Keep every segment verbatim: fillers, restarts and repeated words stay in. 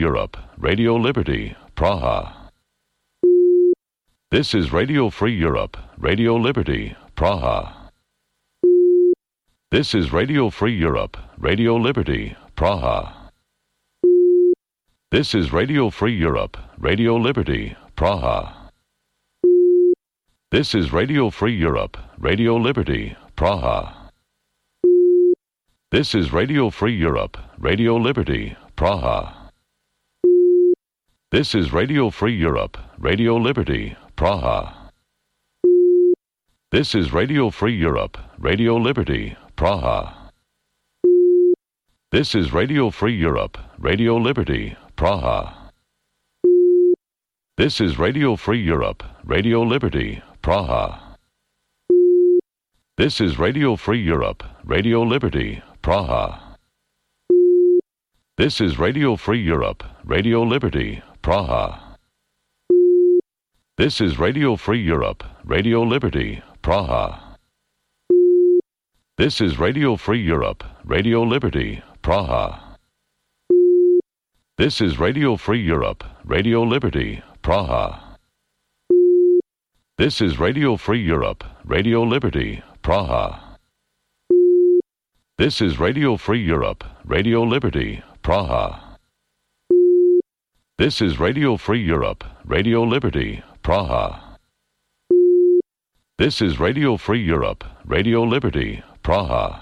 Europe, Radio Liberty, Praha. This is Radio Free Europe, Radio Liberty, Praha. This is Radio Free Europe, Radio Liberty, Praha. This is Radio Free Europe, Radio Liberty, Praha. This is Radio Free Europe, Radio Liberty, Praha. This is Radio Free Europe, Radio Liberty, Praha. This is Radio Free Europe, Radio Liberty, Praha. This is Radio Free Europe, Radio Liberty, Praha. This is Radio Free Europe, Radio Liberty, Praha. This is Radio Free Europe, Radio Liberty, Praha. This is Radio Free Europe, Radio Liberty, Praha. This is Radio Free Europe, Radio Liberty, Praha. This is Radio Free Europe, Radio Liberty, Praha. This is Radio Free Europe, Radio Liberty, Praha. This is Radio Free Europe, Radio Liberty, Praha. This is Radio Free Europe, Radio Liberty, Praha. This is Radio Free Europe, Radio Liberty, Praha. This is Radio Free Europe, Radio Liberty, Praha. This is Radio Free Europe, Radio Liberty, Praha.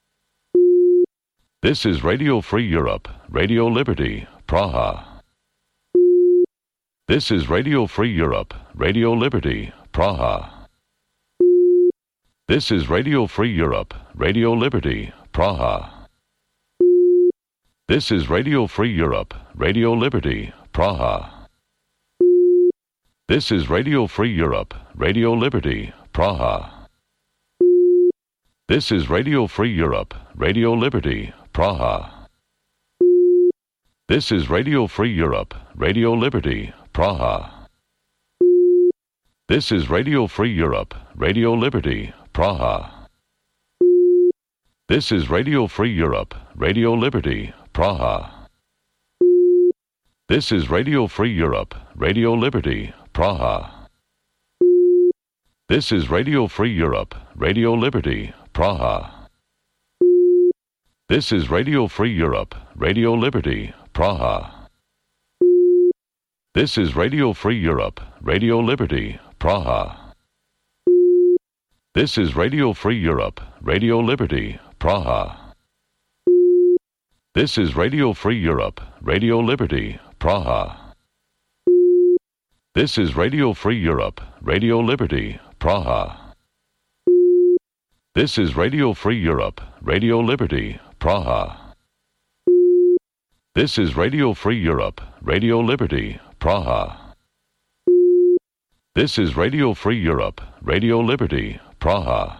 This is Radio Free Europe, Radio Liberty, Praha. This is Radio Free Europe, Radio Liberty, Praha. This is Radio Free Europe, Radio Liberty, Praha. This is Radio Free Europe, Radio Liberty, Praha. This is Radio Free Europe, Radio Liberty, Praha. This is Radio Free Europe, Radio Liberty, Praha. This is Radio Free Europe, Radio Liberty, Praha. This is Radio Free Europe, Radio Liberty, Praha. This is Radio Free Europe, Radio Liberty, Praha. This is Radio Free Europe, Radio Liberty, Praha. This is Radio Free Europe, Radio Liberty, Praha. This is Radio Free Europe, Radio Liberty, Praha. This is Radio Free Europe, Radio Liberty, Praha. This is Radio Free Europe, Radio Liberty, Praha. This is Radio Free Europe, Radio Liberty, Praha. This is Radio Free Europe, Radio Liberty, Praha. This is Radio Free Europe, Radio Liberty, Praha. This is Radio Free Europe, Radio Liberty, Praha. This is Radio Free Europe, Radio Liberty, Praha.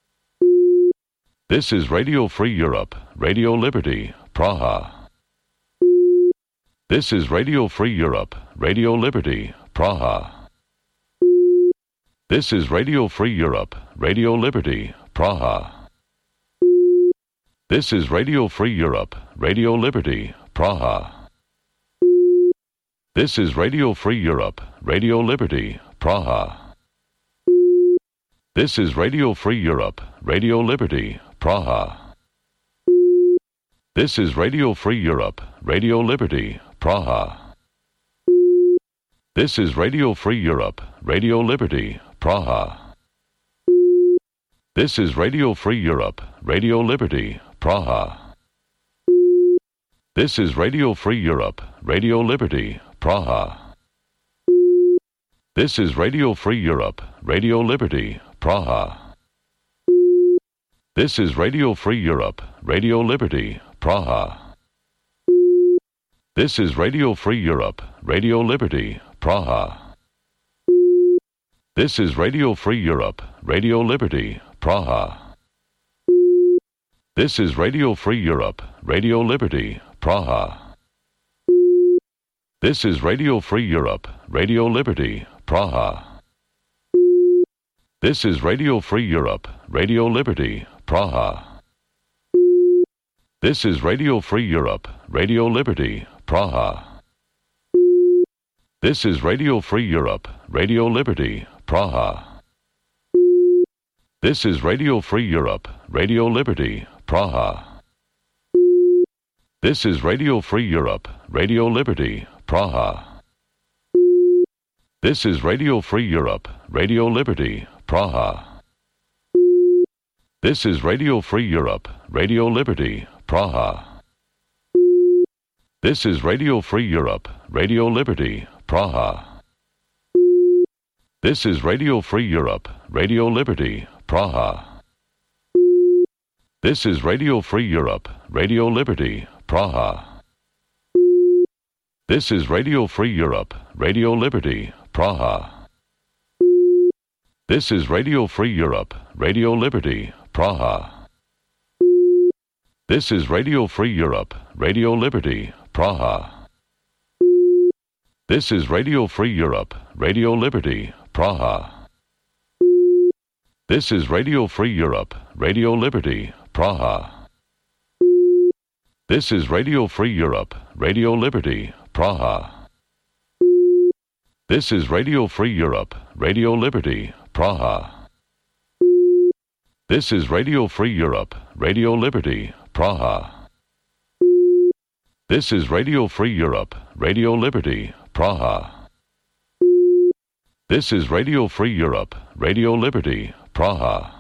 This is Radio Free Europe, Radio Liberty, Praha. This is Radio Free Europe, Radio Liberty, Praha. This is Radio Free Europe, Radio Liberty, Praha. This is Radio Free Europe, Radio Liberty, Praha. This is Radio Free Europe, Radio Liberty, Praha. This is Radio Free Europe, Radio Liberty, Praha. This is Radio Free Europe, Radio Liberty, Praha. This is Radio Free Europe, Radio Liberty, Praha. This is Radio Free Europe, Radio Liberty, Praha. This is Radio Free Europe, Radio Liberty, Praha. This is Radio Free Europe, Radio Liberty, Praha. This is Radio Free Europe, Radio Liberty, Praha. This is Radio Free Europe, Radio Liberty, Praha. This is Radio Free Europe, Radio Liberty, Praha. This is Radio Free Europe, Radio Liberty, Praha. This is Radio Free Europe, Radio Liberty, Praha. This is Radio Free Europe, Radio Liberty, Praha. This is Radio Free Europe, Radio Liberty, Praha. This is Radio Free Europe, Radio Liberty, Praha. This is Radio Free Europe, Radio Liberty, Praha. This is Radio Free Europe, Radio Liberty, Praha. This is Radio Free Europe, Radio Liberty, Praha. This is Radio Free Europe, Radio Liberty, Praha. This is Radio Free Europe, Radio Liberty, Praha. This is Radio Free Europe, Radio Liberty, Praha. This is Radio Free Europe, Radio Liberty, Praha. This is Radio Free Europe, Radio Liberty, Praha. This is Radio Free Europe, Radio Liberty, Praha. This is Radio Free Europe, Radio Liberty, Praha. This is Radio Free Europe, Radio Liberty, Praha. This is Radio Free Europe, Radio Liberty, Praha. This is Radio Free Europe, Radio Liberty, Praha. This is Radio Free Europe, Radio Liberty, Praha. This is Radio Free Europe, Radio Liberty, Praha. This is Radio Free Europe, Radio Liberty, Praha. This is Radio Free Europe, Radio Liberty, Praha.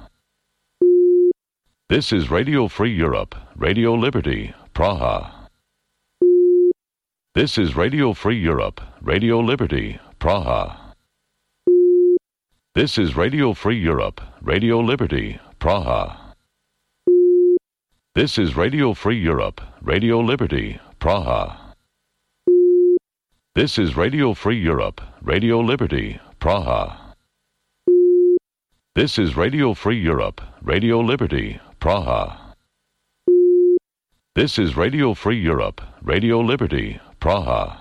This is Radio Free Europe, Radio Liberty, Praha. This is Radio Free Europe, Radio Liberty, Praha. This is Radio Free Europe, Radio Liberty, Praha. This is Radio Free Europe, Radio Liberty, Praha. This is Radio Free Europe, Radio Liberty, Praha. This is Radio Free Europe, Radio Liberty, Praha. This is Radio Free Europe, Radio Liberty, Praha.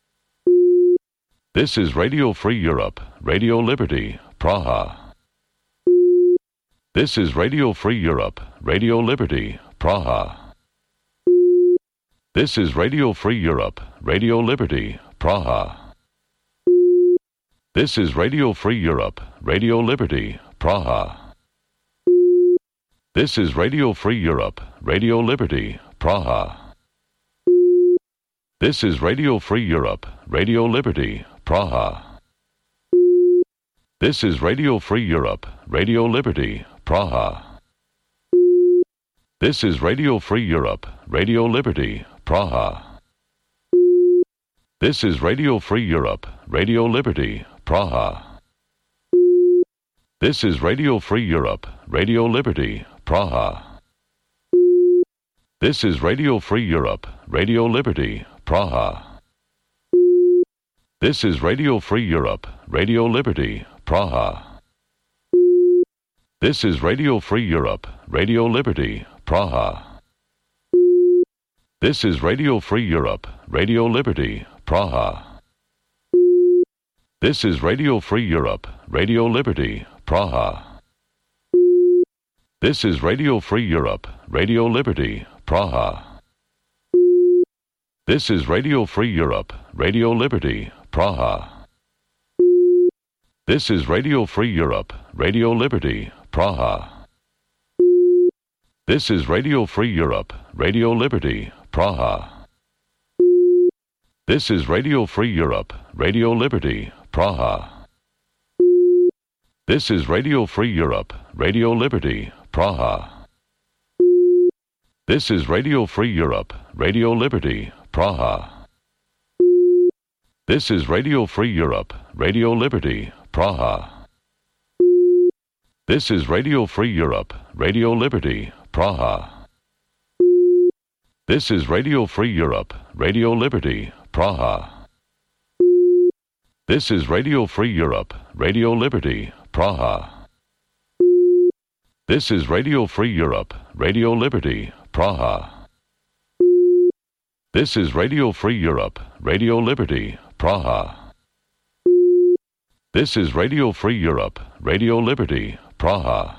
This is Radio Free Europe, Radio Liberty, Praha. This is Radio Free Europe, Radio Liberty, Praha. This is Radio Free Europe, Radio Liberty, Praha. This is Radio Free Europe, Radio Liberty, Praha. This is Radio Free Europe, Radio Liberty, Praha. This is Radio Free Europe, Radio Liberty, Praha. This is Radio Free Europe, Radio Liberty, Praha. This is Radio Free Europe, Radio Liberty, Praha. This is Radio Free Europe, Radio Liberty, Praha. This is Radio Free Europe, Radio Liberty, Praha. This is Radio Free Europe, Radio Liberty, Praha. This is Radio Free Europe, Radio Liberty, Praha. This is Radio Free Europe, Radio Liberty, Praha. This is Radio Free Europe, Radio Liberty, Praha. This is Radio Free Europe, Radio Liberty, Praha. This is Radio Free Europe, Radio Liberty, Praha. This is Radio Free Europe, Radio Liberty, Praha. This is Radio Free Europe, Radio Liberty, Praha. This is Radio Free Europe, Radio Liberty, Praha. This is Radio Free Europe, Radio Liberty, Praha. This is Radio Free Europe, Radio Liberty, Praha. This is Radio Free Europe, Radio Liberty, Praha. This is Radio Free Europe, Radio Liberty, Praha. This is Radio Free Europe, Radio Liberty, Praha. This is Radio Free Europe, Radio Liberty, Praha. This is Radio Free Europe, Radio Liberty, Praha. This is Radio Free Europe, Radio Liberty, Praha. This is Radio Free Europe, Radio Liberty, Praha. This is Radio Free Europe, Radio Liberty, Praha.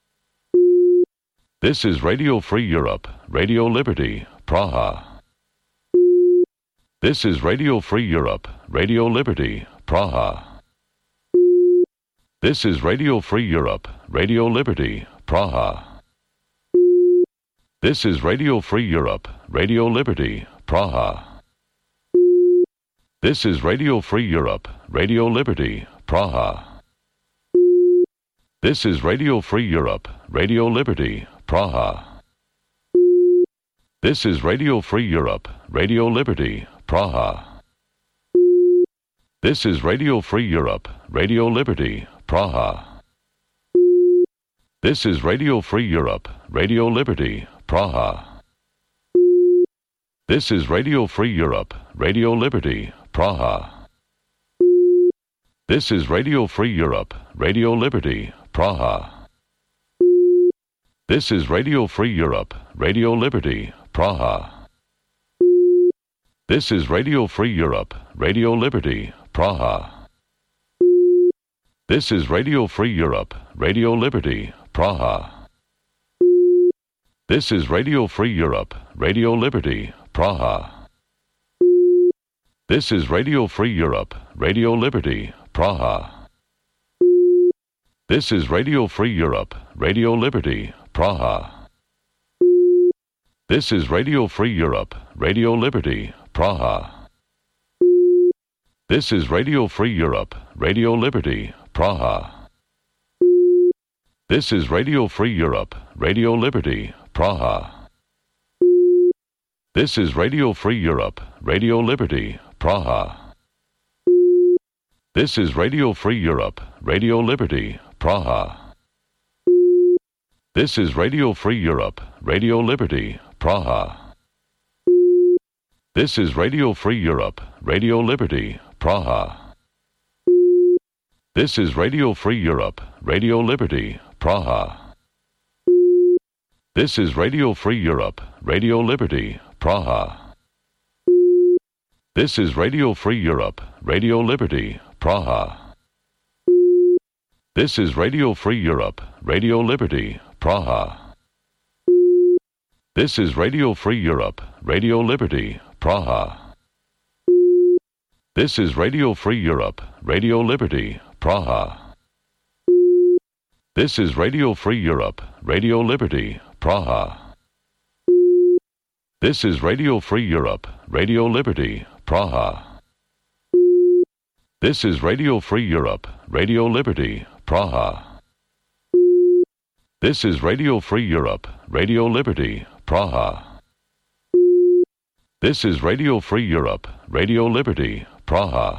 This is Radio Free Europe, Radio Liberty, Praha. This is Radio Free Europe, Radio Liberty, Praha. This is Radio Free Europe, Radio Liberty, Praha. This is Radio Free Europe, Radio Liberty, Praha. This is Radio Free Europe, Radio Liberty, Praha. This is Radio Free Europe, Radio Liberty, Praha. This is Radio Free Europe, Radio Liberty, Praha. This is Radio Free Europe, Radio Liberty, Praha. This is Radio Free Europe, Radio Liberty, Praha. This is Radio Free Europe, Radio Liberty, Praha. This is Radio Free Europe, Radio Liberty, Praha. This is Radio Free Europe, Radio Liberty, Praha. This is Radio Free Europe, Radio Liberty, Praha. This is Radio Free Europe, Radio Liberty, Praha. This is Radio Free Europe, Radio Liberty, Praha. This is Radio Free Europe, Radio Liberty, Praha. This is Radio Free Europe, Radio Liberty, Praha. This is Radio Free Europe, Radio Liberty, Praha. This is Radio Free Europe, Radio Liberty, Praha. This is Radio Free Europe, Radio Liberty, Praha. This is Radio Free Europe, Radio Liberty, Praha. This is Radio Free Europe, Radio Liberty, Praha. This is Radio Free Europe, Radio Liberty, Praha. This is Radio Free Europe, Radio Liberty, Praha. This is Radio Free Europe, Radio Liberty, Praha. This is Radio Free Europe, Radio Liberty, Praha. This is Radio Free Europe, Radio Liberty, Praha. This is Radio Free Europe, Radio Liberty, Praha. This is Radio Free Europe, Radio Liberty, Praha. This is Radio Free Europe, Radio Liberty, Praha. This is Radio Free Europe, Radio Liberty, Praha. This is Radio Free Europe, Radio Liberty, Praha. This is Radio Free Europe, Radio Liberty, Praha. This is Radio Free Europe, Radio Liberty, Praha. This is Radio Free Europe, Radio Liberty, Praha.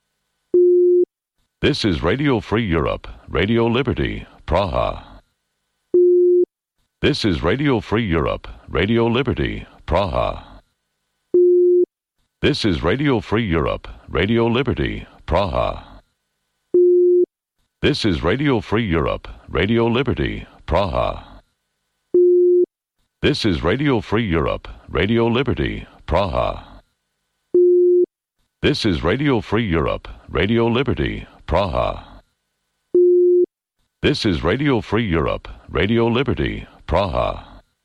This is Radio Free Europe, Radio Liberty, Praha. This is Radio Free Europe, Radio Liberty, Praha. This is Radio Free Europe, Radio Liberty, Praha. This is Radio Free Europe, Radio Liberty, Praha. This is Radio Free Europe, Radio Liberty, Praha. This is Radio Free Europe, Radio Liberty, Praha. This is Radio Free Europe, Radio Liberty, Praha.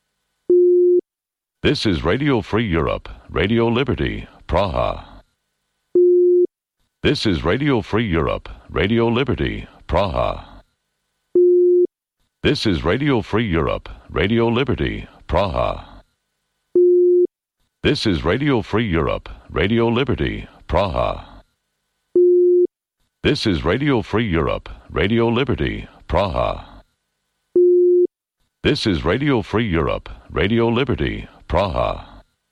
This is Radio Free Europe, Radio Liberty, Praha. This is Radio Free Europe, Radio Liberty, Praha. This is Radio Free Europe, Radio Liberty, Praha. This is Radio Free Europe, Radio Liberty, Praha. This is Radio Free Europe, Radio Liberty, Praha. This is Radio Free Europe, Radio Liberty, Praha.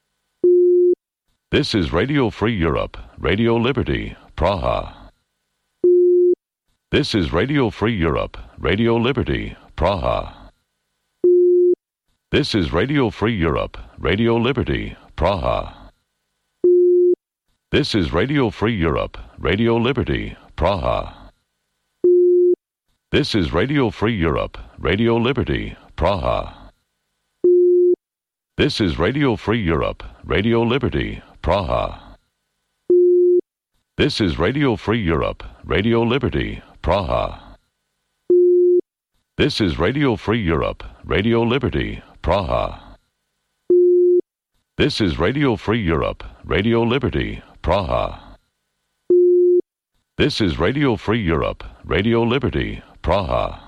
This is Radio Free Europe, Radio Liberty, Praha. This is Radio Free Europe, Radio Liberty, Praha. This is Radio Free Europe, Radio Liberty, Praha. This is Radio Free Europe, Radio Liberty, Praha. This is Radio Free Europe, Radio Liberty, Praha. This is Radio Free Europe, Radio Liberty, Praha. This is Radio Free Europe, Radio Liberty, Praha. This is Radio Free Europe, Radio Liberty, Praha. This is Radio Free Europe, Radio Liberty, Praha. This is Radio Free Europe, Radio Liberty, Praha.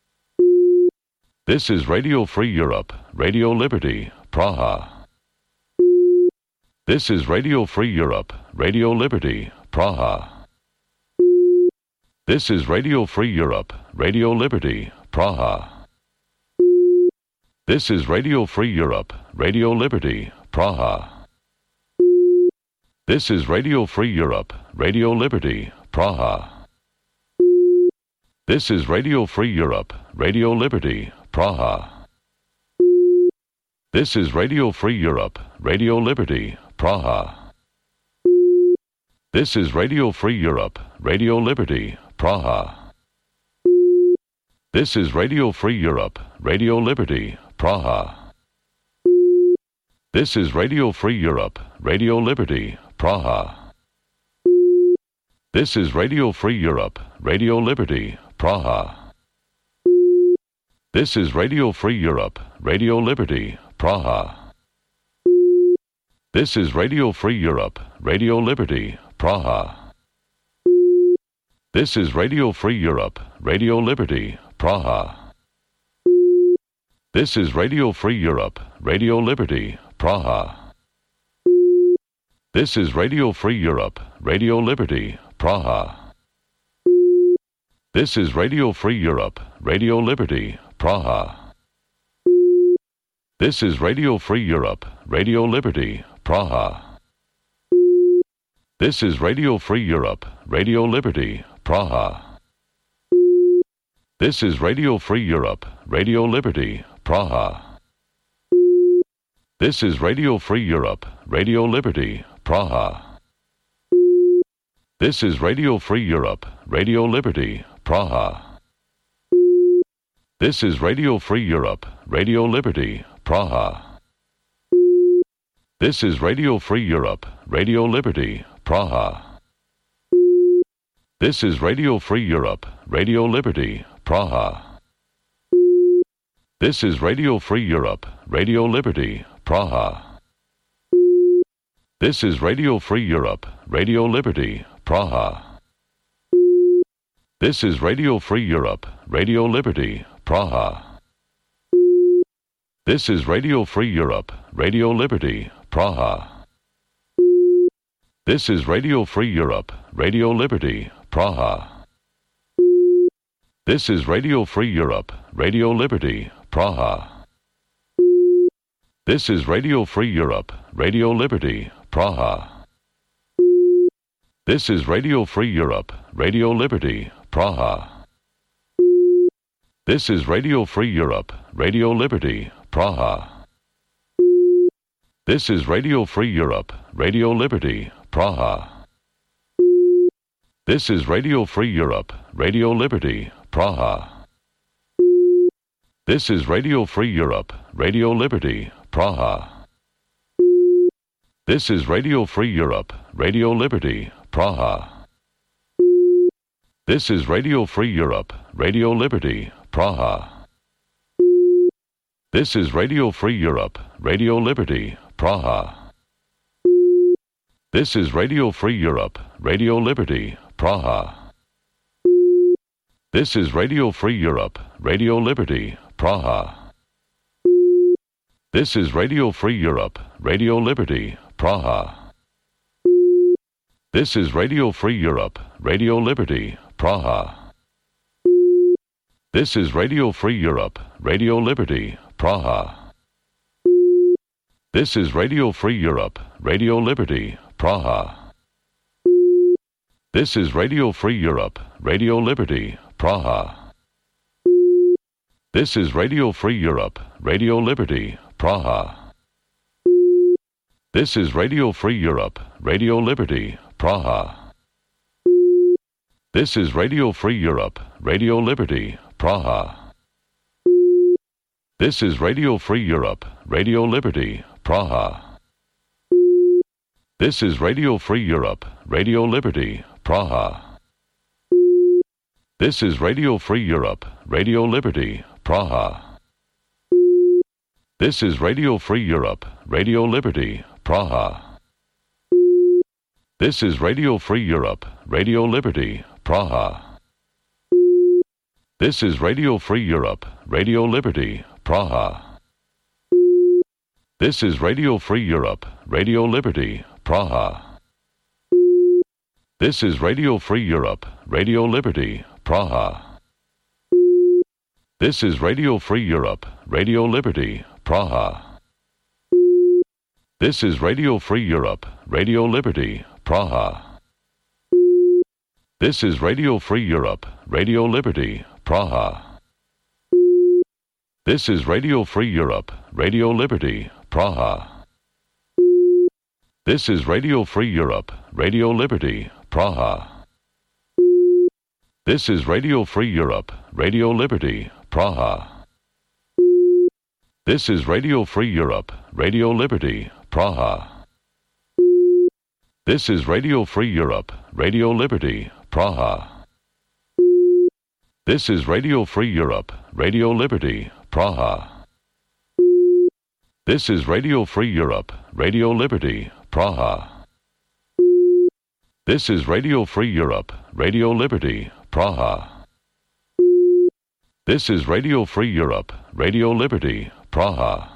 This is Radio Free Europe, Radio Liberty, Praha. This is Radio Free Europe, Radio Liberty, Praha. This is Radio Free Europe, Radio Liberty, Praha. This is Radio Free Europe, Radio Liberty, Praha. This is Radio Free Europe, Radio Liberty, Praha. This is Radio Free Europe, Radio Liberty, Praha. This is Radio Free Europe, Radio Liberty, Praha. This is Radio Free Europe, Radio Liberty, Praha. This is Radio Free Europe, Radio Liberty, Praha. This is Radio Free Europe, Radio Liberty, Praha. This is Radio Free Europe, Radio Liberty, Praha. This is Radio Free Europe, Radio Liberty, Praha. This is Radio Free Europe, Radio Liberty, Praha. This is Radio Free Europe, Radio Liberty, Praha. This is Radio Free Europe, Radio Liberty, Praha. This is Radio Free Europe, Radio Liberty, Praha. This is Radio Free Europe, Radio Liberty, Praha. This is Radio Free Europe, Radio Liberty, Praha. This is Radio Free Europe, Radio Liberty, Praha. This is Radio Free Europe, Radio Liberty, Praha. This is Radio Free Europe, Radio Liberty, Praha. This is Radio Free Europe, Radio Liberty, Praha. This is Radio Free Europe, Radio Liberty, Praha. This is Radio Free Europe, Radio Liberty, Praha. This is Radio Free Europe, Radio Liberty, Praha. This is Radio Free Europe, Radio Liberty, Praha. This is Radio Free Europe, Radio Liberty, Praha. This is Radio Free Europe, Radio Liberty, Praha. This is Radio Free Europe, Radio Liberty, Praha. This is Radio Free Europe, Radio Liberty, Praha. This is Radio Free Europe, Radio Liberty, Praha. This is Radio Free Europe, Radio Liberty, Praha. This is Radio Free Europe, Radio Liberty, Praha. This is Radio Free Europe, Radio Liberty, Praha. This is Radio Free Europe, Radio Liberty, Praha. This is Radio Free Europe, Radio Liberty, Praha. This is Radio Free Europe, Radio Liberty, Praha. This is Radio Free Europe, Radio Liberty, Praha. This is Radio Free Europe, Radio Liberty, Praha. This is Radio Free Europe, Radio Liberty, Praha. This is Radio Free Europe, Radio Liberty, Praha. This is Radio Free Europe, Radio Liberty, Praha. This is Radio Free Europe, Radio Liberty, Praha. This is Radio Free Europe, Radio Liberty, Praha. This is Radio Free Europe, Radio Liberty, Praha. This is Radio Free Europe, Radio Liberty, Praha. This is Radio Free Europe, Radio Liberty, Praha. This is Radio Free Europe, Radio Liberty, Praha. This is Radio Free Europe, Radio Liberty, Praha. This is Radio Free Europe, Radio Liberty, Praha. This is Radio Free Europe, Radio Liberty, Praha. This is Radio Free Europe, Radio Liberty, Praha. This is Radio Free Europe, Radio Liberty, Praha. This is Radio Free Europe, Radio Liberty, Praha. This is Radio Free Europe, Radio Liberty, Praha. This is Radio Free Europe, Radio Liberty, Praha. This is Radio Free Europe, Radio Liberty, Praha. This is Radio Free Europe, Radio Liberty, Praha. This is Radio Free Europe, Radio Liberty, Praha. This is Radio Free Europe, Radio Liberty, Praha. This is Radio Free Europe, Radio Liberty, Praha. This is Radio Free Europe, Radio Liberty, Praha. This is Radio Free Europe, Radio Liberty, Praha. This is Radio Free Europe, Radio Liberty, Praha. This is Radio Free Europe, Radio Liberty, Praha. This is Radio Free Europe, Radio Liberty, Praha. This is Radio Free Europe, Radio Liberty, Praha. This is Radio Free Europe, Radio Liberty, Praha. This is Radio Free Europe, Radio Liberty, Praha. This is Radio Free Europe, Radio Liberty, Praha.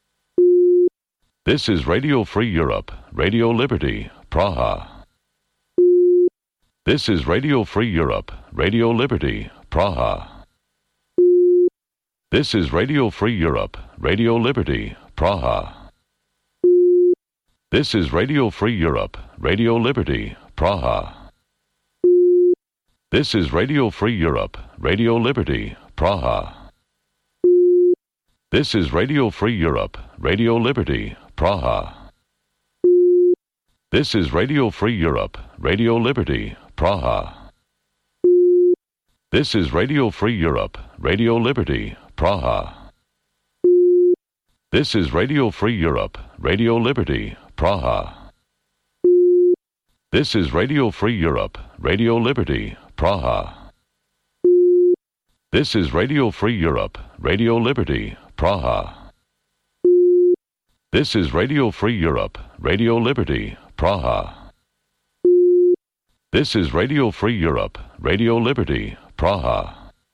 This is Radio Free Europe, Radio Liberty, Praha. This is Radio Free Europe, Radio Liberty, Praha. This is Radio Free Europe, Radio Liberty, Praha. This is Radio Free Europe, Radio Liberty, Praha. This is Radio Free Europe, Radio Liberty, Praha. This is Radio Free Europe, Radio Liberty, Praha. This is Radio Free Europe, Radio Liberty, Praha. This is Radio Free Europe, Radio Liberty, Praha. This is Radio Free Europe, Radio Liberty, Praha. This is Radio Free Europe, Radio Liberty, Praha. This is Radio Free Europe, Radio Liberty, Praha. This is Radio Free Europe, Radio Liberty, Praha. This is Radio Free Europe, Radio Liberty, Praha.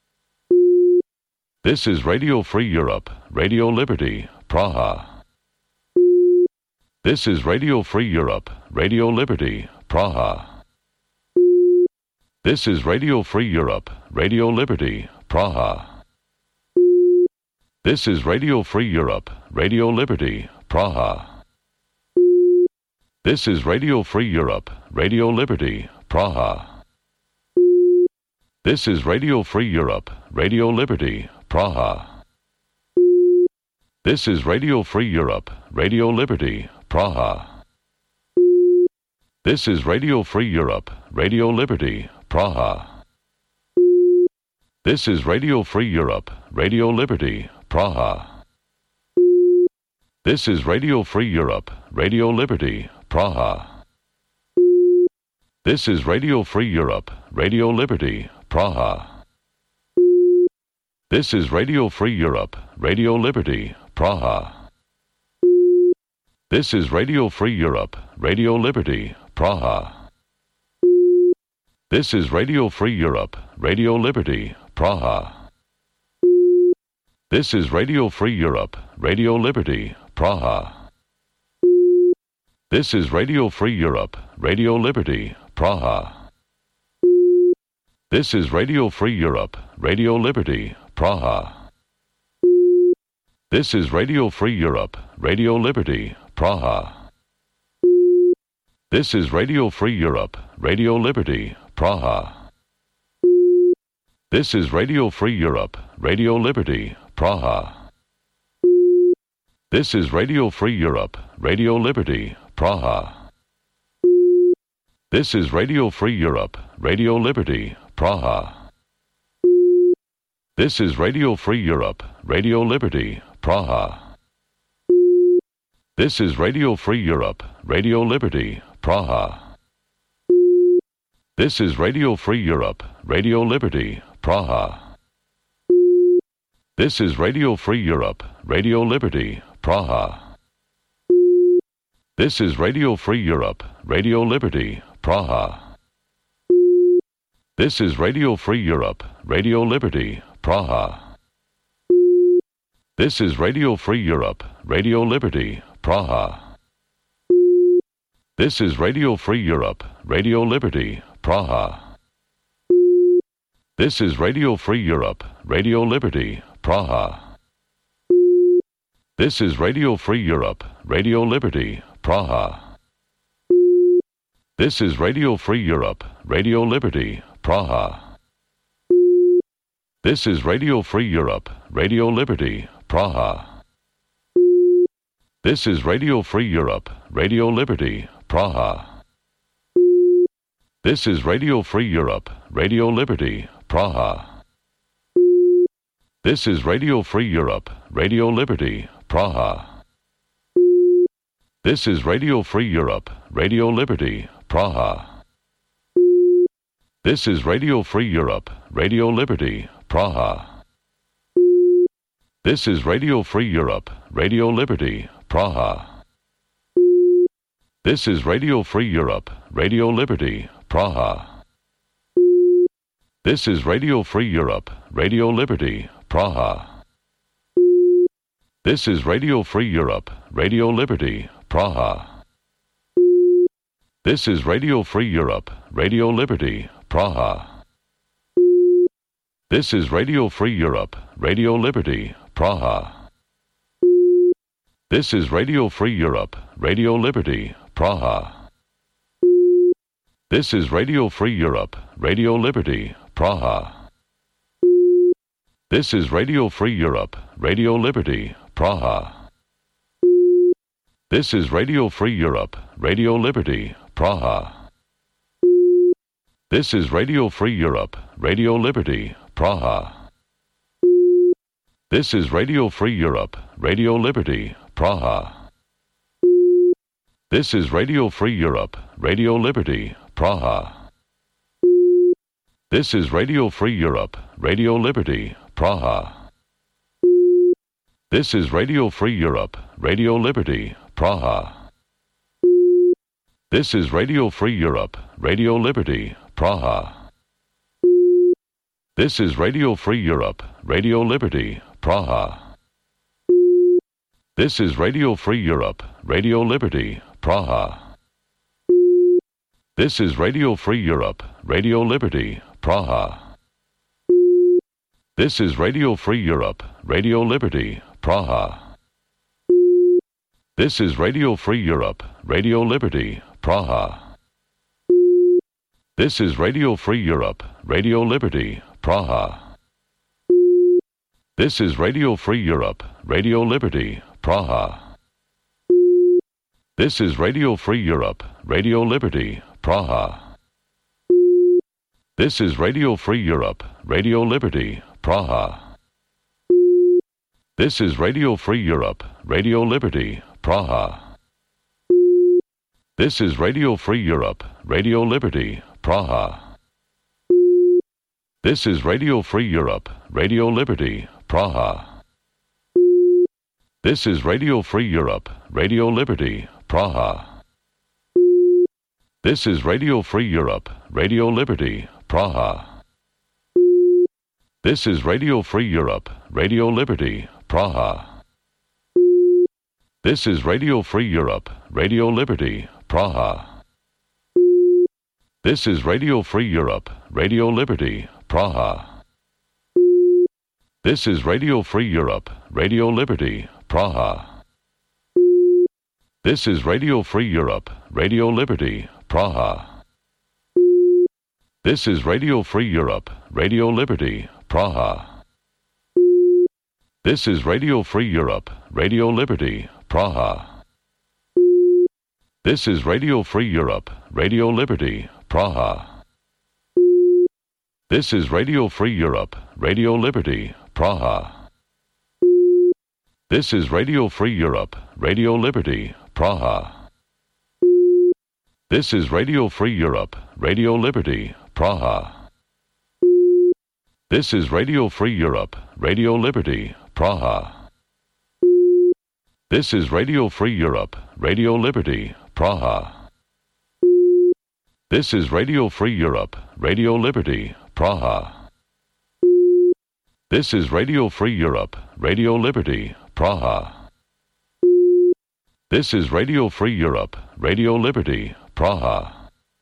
This is Radio Free Europe, Radio Liberty, Praha. This is Radio Free Europe, Radio Liberty, Praha. This is Radio Free Europe, Radio Liberty, Praha. This is Radio Free Europe, Radio Liberty, Praha. This is Radio Free Europe, Radio Liberty, Praha. This is Radio Free Europe, Radio Liberty, Praha. This is Radio Free Europe, Radio Liberty, Praha. This is Radio Free Europe, Radio Liberty, Praha. This is Radio Free Europe, Radio Liberty, Praha. This is Radio Free Europe, Radio Liberty, Praha. This is Radio Free Europe, Radio Liberty, Praha. This is Radio Free Europe, Radio Liberty, Praha. This is Radio Free Europe, Radio Liberty, Praha. This is Radio Free Europe, Radio Liberty, Praha. This is Radio Free Europe, Radio Liberty, Praha. This is Radio Free Europe, Radio Liberty, Praha. This is Radio Free Europe, Radio Liberty, Praha. This is Radio Free Europe, Radio Liberty, Praha. This is Radio Free Europe, Radio Liberty, Praha. This is Radio Free Europe, Radio Liberty, Praha. This is Radio Free Europe, Radio Liberty, Praha. This is Radio Free Europe, Radio Liberty, Praha. This is Radio Free Europe, Radio Liberty, Praha. This is Radio Free Europe, Radio Liberty, Praha. This is Radio Free Europe, Radio Liberty, Praha. This is Radio Free Europe, Radio Liberty, Praha. This is Radio Free Europe, Radio Liberty, Praha. This is Radio Free Europe, Radio Liberty, Praha. This is Radio Free Europe, Radio Liberty, Praha. This is Radio Free Europe, Radio Liberty, Praha. This is Radio Free Europe, Radio Liberty, Praha. This is Radio Free Europe, Radio Liberty, Praha. This is Radio Free Europe, Radio Liberty, Praha. This is Radio Free Europe, Radio Liberty, Praha. This is Radio Free Europe, Radio Liberty, Praha. This is Radio Free Europe, Radio Liberty, Praha. This is Radio Free Europe, Radio Liberty, Praha. This is Radio Free Europe, Radio Liberty, Praha. This is Radio Free Europe, Radio Liberty, Praha. This is Radio Free Europe, Radio Liberty, Praha. This is Radio Free Europe, Radio Liberty, Praha. This is Radio Free Europe, Radio Liberty, Praha. This is Radio Free Europe, Radio Liberty, Praha. This is Radio Free Europe, Radio Liberty, Praha. This is Radio Free Europe, Radio Liberty, Praha. This is Radio Free Europe, Radio Liberty, Praha. This is Radio Free Europe, Radio Liberty, Praha. This is Radio Free Europe, Radio Liberty, Praha. This is Radio Free Europe, Radio Liberty, Praha. This is Radio Free Europe, Radio Liberty, Praha. This is Radio Free Europe, Radio Liberty, Praha. This is Radio Free Europe, Radio Liberty, Praha. This is Radio Free Europe, Radio Liberty, Praha. This is Radio Free Europe, Radio Liberty, Praha. This is Radio Free Europe, Radio Liberty, Praha. This is Radio Free Europe, Radio Liberty, Praha. This is Radio Free Europe, Radio Liberty, Praha. This is Radio Free Europe, Radio Liberty, Praha. This is Radio Free Europe, Radio Liberty, Praha. This is Radio Free Europe, Radio Liberty, Praha. This is Radio Free Europe, Radio Liberty, Praha. This is Radio Free Europe, Radio Liberty, Praha. This is Radio Free Europe, Radio Liberty, Praha. This is Radio Free Europe, Radio Liberty, Praha. This is Radio Free Europe, Radio Liberty, Praha. This is Radio Free Europe, Radio Liberty, Praha. This is Radio Free Europe, Radio Liberty, Praha. This is Radio Free Europe, Radio Liberty, Praha. This is Radio Free Europe, Radio Liberty, Praha. This is Radio Free Europe, Radio Liberty, Praha. This is Radio Free Europe, Radio Liberty, Praha. This is Radio Free Europe, Radio Liberty, Praha. This is Radio Free Europe, Radio Liberty, Praha. This is Radio Free Europe, Radio Liberty, Praha. This is Radio Free Europe, Radio Liberty, Praha. This is Radio Free Europe, Radio Liberty, Praha. This is Radio Free Europe, Radio Liberty, Praha. This is Radio Free Europe, Radio Liberty, Praha. This is Radio Free Europe, Radio Liberty, Praha. This is Radio Free Europe, Radio Liberty, Praha. This is Radio Free Europe, Radio Liberty, Praha. This is Radio Free Europe, Radio Liberty, Praha. This is Radio Free Europe, Radio Liberty, Praha. This is Radio Free Europe, Radio Liberty, Praha. This is Radio Free Europe, Radio Liberty, Praha.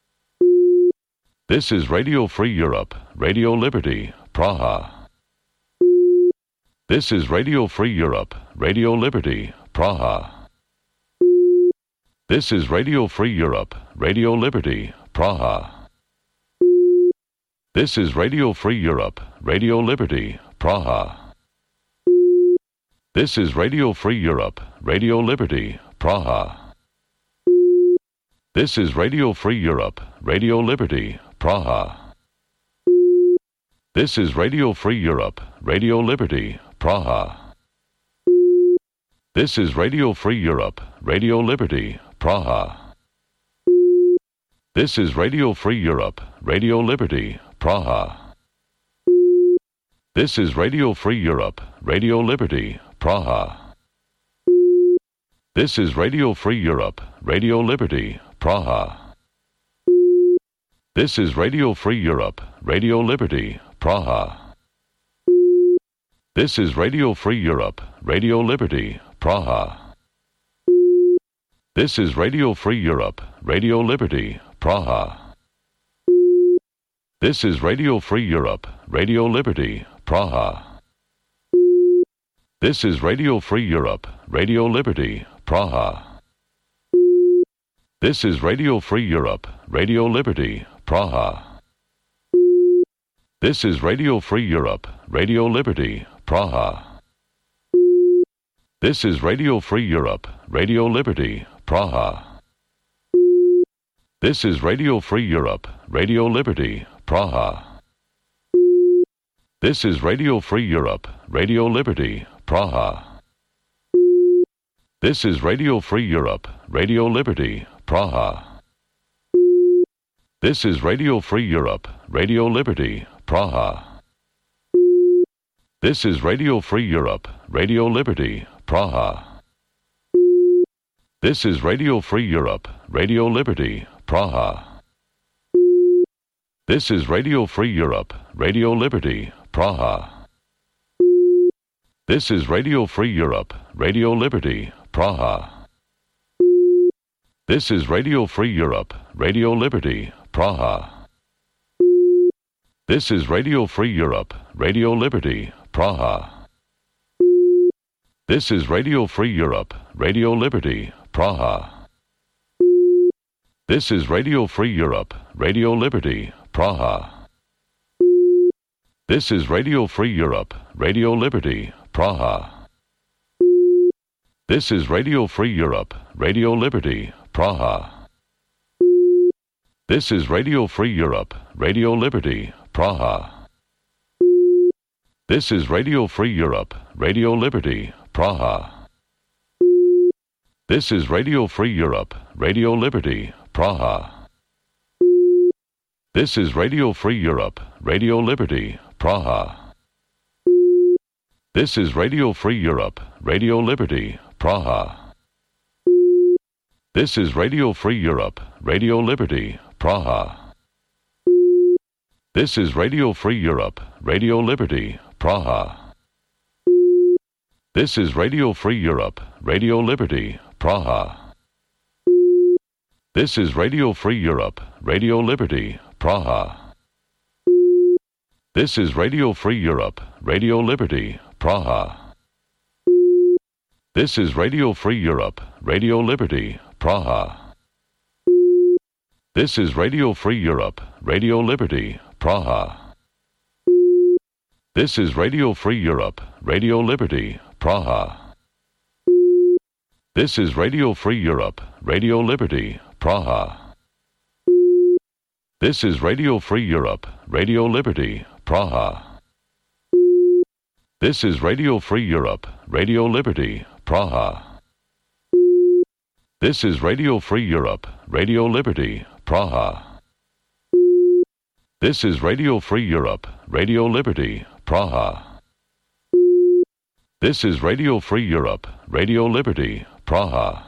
This is Radio Free Europe, Radio Liberty, Praha. This is Radio Free Europe, Radio Liberty, Praha. This is Radio Free Europe, Radio Liberty, Praha. This is Radio Free Europe, Radio Liberty, Praha. This is Radio Free Europe, Radio Liberty, Praha. This is Radio Free Europe, Radio Liberty, Praha. This is Radio Free Europe, Radio Liberty, Praha. This is Radio Free Europe, Radio Liberty, Praha. This is Radio Free Europe, Radio Liberty, Praha. This is Radio Free Europe, Radio Liberty, Praha. This is Radio Free Europe, Radio Liberty, Praha. This is Radio Free Europe, Radio Liberty, Praha. This is Radio Free Europe, Radio Liberty, Praha. This is Radio Free Europe, Radio Liberty, Praha. This is Radio Free Europe, Radio Liberty, Praha. This is Radio Free Europe, Radio Liberty, Praha. This is Radio Free Europe, Radio Liberty, Praha. This is Radio Free Europe, Radio Liberty, Praha. This is Radio Free Europe, Radio Liberty, Praha. This is Radio Free Europe, Radio Liberty, Praha. This is Radio Free Europe, Radio Liberty, Praha. This is Radio Free Europe, Radio Liberty, Praha. This is Radio Free Europe, Radio Liberty, Praha. This is Radio Free Europe, Radio Liberty, Praha. This is Radio Free Europe, Radio Liberty, Praha. This is Radio Free Europe, Radio Liberty, Praha. This is Radio Free Europe, Radio Liberty, Praha. This is Radio Free Europe, Radio Liberty, Praha. This is Radio Free Europe, Radio Liberty, Praha. This is Radio Free Europe, Radio Liberty, Praha. This is Radio Free Europe, Radio Liberty, Praha. This is Radio Free Europe, Radio Liberty, Praha. This is Radio Free Europe, Radio Liberty, Praha. This is Radio Free Europe, Radio Liberty, Praha. This is Radio Free Europe, Radio Liberty, Praha. This is Radio Free Europe, Radio Liberty, Praha. This is Radio Free Europe, Radio Liberty, Praha. This is Radio Free Europe, Radio Liberty, Praha. This is Radio Free Europe, Radio Liberty, Praha. This is Radio Free Europe, Radio Liberty, Praha. This is Radio Free Europe, Radio Liberty, Praha. This is Radio Free Europe, Radio Liberty, Praha. This is Radio Free Europe, Radio Liberty, Praha. This is Radio Free Europe, Radio Liberty, Praha. This is Radio Free Europe, Radio Liberty, Praha. This is Radio Free Europe, Radio Liberty, Praha. This is Radio Free Europe, Radio Liberty, Praha. This is Radio Free Europe, Radio Liberty, Praha. This is Radio Free Europe, Radio Liberty, Praha. This is Radio Free Europe, Radio Liberty, Praha. This is Radio Free Europe, Radio Liberty, Praha. This is Radio Free Europe, Radio Liberty, Praha.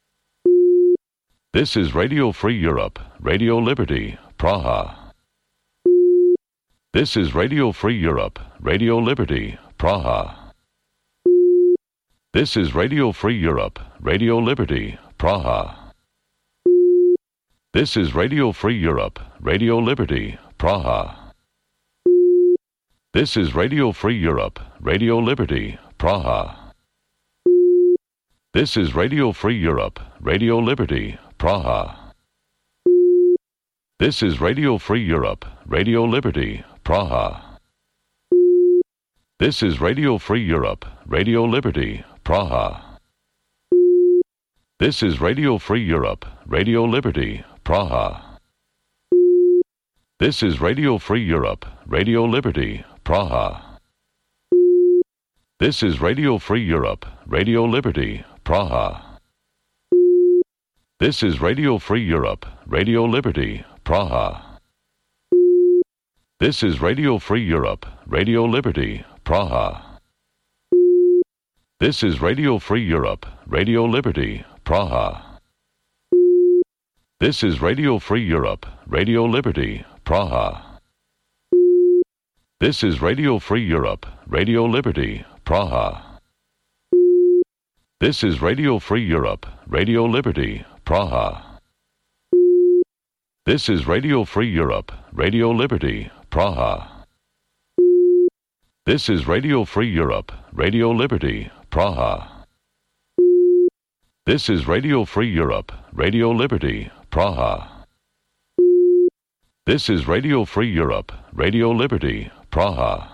This is Radio Free Europe, Radio Liberty, Praha. This is Radio Free Europe, Radio Liberty, Praha. This is Radio Free Europe, Radio Liberty, Praha. This is Radio Free Europe, Radio Liberty, Praha. This is Radio Free Europe, Radio Liberty, Praha. This is Radio Free Europe, Radio Liberty, Praha. This is Radio Free Europe, Radio Liberty, Praha. This is Radio Free Europe, Radio Liberty, Praha. This is Radio Free Europe, Radio Liberty, Praha. This is Radio Free Europe, Radio Liberty, Praha. This is Radio Free Europe, Radio Liberty, Praha. This is Radio Free Europe, Radio Liberty, Praha. This is Radio Free Europe, Radio Liberty, Praha. This is Radio Free Europe, Radio Liberty, Praha. This is Radio Free Europe, Radio Liberty, Praha. This is Radio Free Europe, Radio Liberty, Praha. This is Radio Free Europe, Radio Liberty, Praha. This is Radio Free Europe, Radio Liberty, Praha. This is Radio Free Europe, Radio Liberty, Praha. This is Radio Free Europe, Radio Liberty, Praha. This is Radio Free Europe, Radio Liberty, Praha.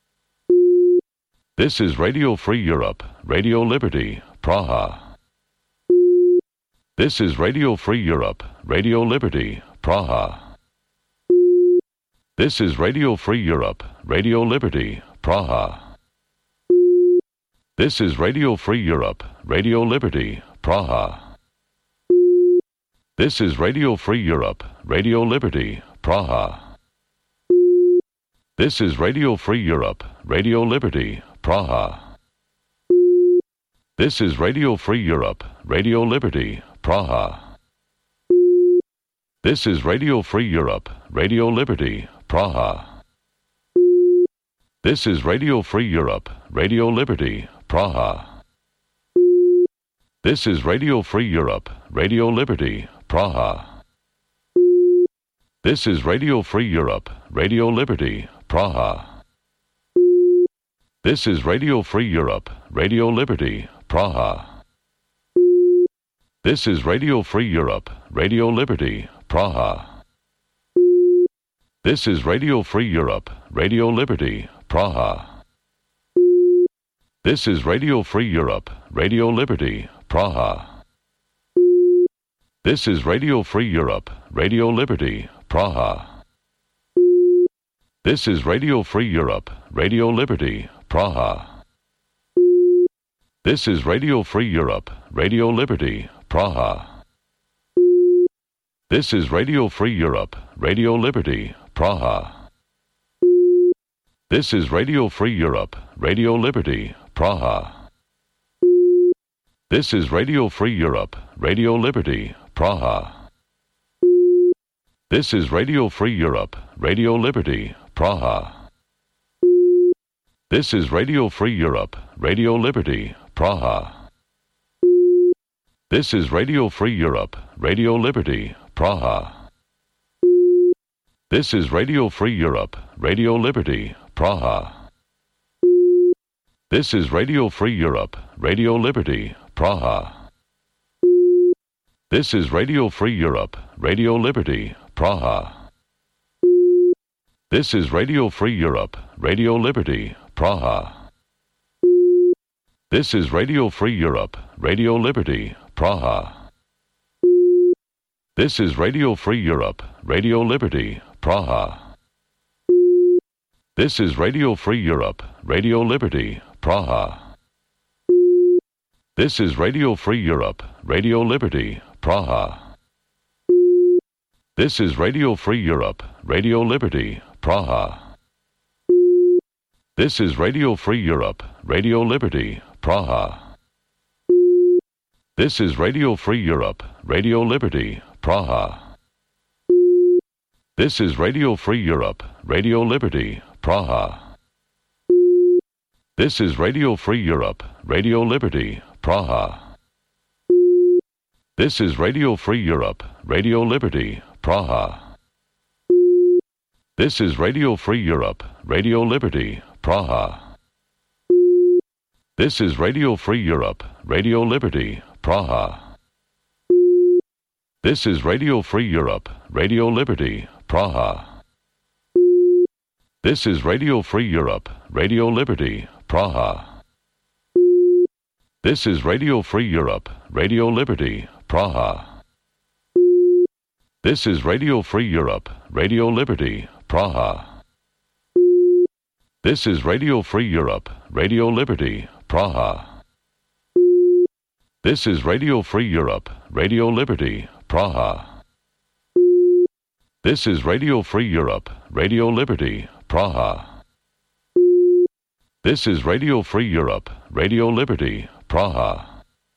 This is Radio Free Europe, Radio Liberty, Praha. This is Radio Free Europe, Radio Liberty, Praha. This is Radio Free Europe, Radio Liberty, Praha. This is Radio Free Europe, Radio Liberty, Praha. This is Radio Free Europe, Radio Liberty, Praha. This is Radio Free Europe, Radio Liberty, Praha. This is Radio Free Europe, Radio Liberty, Praha. This is Radio Free Europe, Radio Liberty, Praha. This is Radio Free Europe, Radio Liberty, Praha. This is Radio Free Europe, Radio Liberty, Praha. This is Radio Free Europe, Radio Liberty, Praha. This is Radio Free Europe, Radio Liberty, Praha. This is Radio Free Europe, Radio Liberty, Praha. This is Radio Free Europe, Radio Liberty, Praha. This is Radio Free Europe, Radio Liberty, Praha. This is Radio Free Europe, Radio Liberty, Praha. This is Radio Free Europe, Radio Liberty, Praha. This is Radio Free Europe, Radio Liberty, Praha. This is Radio Free Europe, Radio Liberty, Praha. This is Radio Free Europe, Radio Liberty, Praha. This is Radio Free Europe, Radio Liberty, Praha. This is Radio Free Europe, Radio Liberty, Praha. This is Radio Free Europe, Radio Liberty, Praha. This is Radio Free Europe, Radio Liberty, Praha. This is Radio Free Europe, Radio Liberty, Praha. This is Radio Free Europe, Radio Liberty, Praha. This is Radio Free Europe, Radio Liberty, Praha. This is Radio Free Europe, Radio Liberty, Praha. This is Radio Free Europe, Radio Liberty, Praha. This is Radio Free Europe, Radio Liberty, Praha. This is Radio Free Europe, Radio Liberty, Praha. This is Radio Free Europe, Radio Liberty, Praha. This is Radio Free Europe, Radio Liberty, Praha. This is Radio Free Europe, Radio Liberty, Praha. This is Radio Free Europe, Radio Liberty, Praha. This is Radio Free Europe, Radio Liberty, Praha. This is Radio Free Europe, Radio Liberty, Praha. This is Radio Free Europe, Radio Liberty, Praha. This is Radio Free Europe, Radio Liberty, Praha. This is Radio Free Europe, Radio Liberty, Praha. This is Radio Free Europe, Radio Liberty, Praha. This is Radio Free Europe, Radio Liberty, Praha. This is Radio Free Europe, Radio Liberty, Praha. This is Radio Free Europe, Radio Liberty, Praha. This is Radio Free Europe, Radio Liberty, Praha. This is Radio Free Europe, Radio Liberty, Praha. This is Radio Free Europe, Radio Liberty, Praha. This is Radio Free Europe, Radio Liberty, Praha.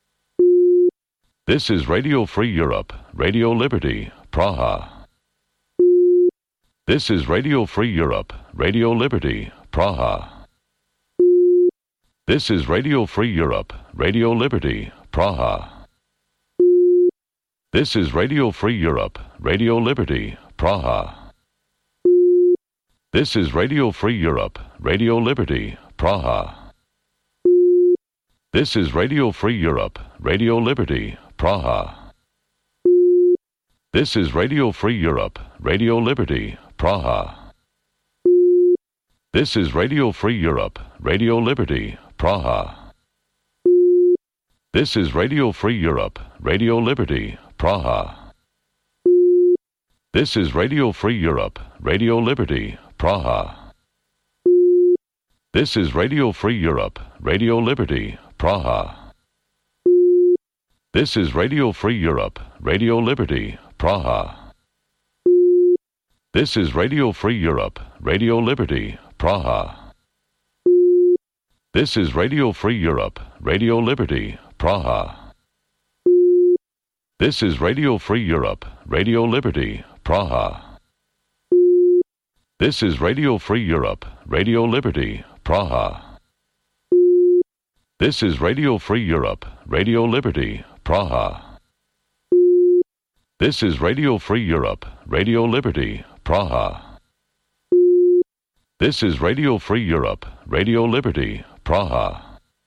This is Radio Free Europe, Radio Liberty, Praha. This is Radio Free Europe, Radio Liberty, Praha. This is Radio Free Europe, Radio Liberty, Praha. This is Radio Free Europe, Radio Liberty, Praha. This is Radio Free Europe, Radio Liberty, Praha. This is Radio Free Europe, Radio Liberty, Praha. This is Radio Free Europe, Radio Liberty, Praha. This is Radio Free Europe, Radio Liberty, Praha. This is Radio Free Europe, Radio Liberty, Praha. This is Radio Free Europe, Radio Liberty, Praha. This is Radio Free Europe, Radio Liberty, Praha. This is Radio Free Europe, Radio Liberty, Praha. This is Radio Free Europe, Radio Liberty, Praha. This is Radio Free Europe, Radio Liberty, Praha. This is Radio Free Europe, Radio Liberty, Praha. This is Radio Free Europe, Radio Liberty, Praha. This is Radio Free Europe, Radio Liberty, Praha. This is Radio Free Europe, Radio Liberty, Praha. This is Radio Free Europe, Radio Liberty, Praha.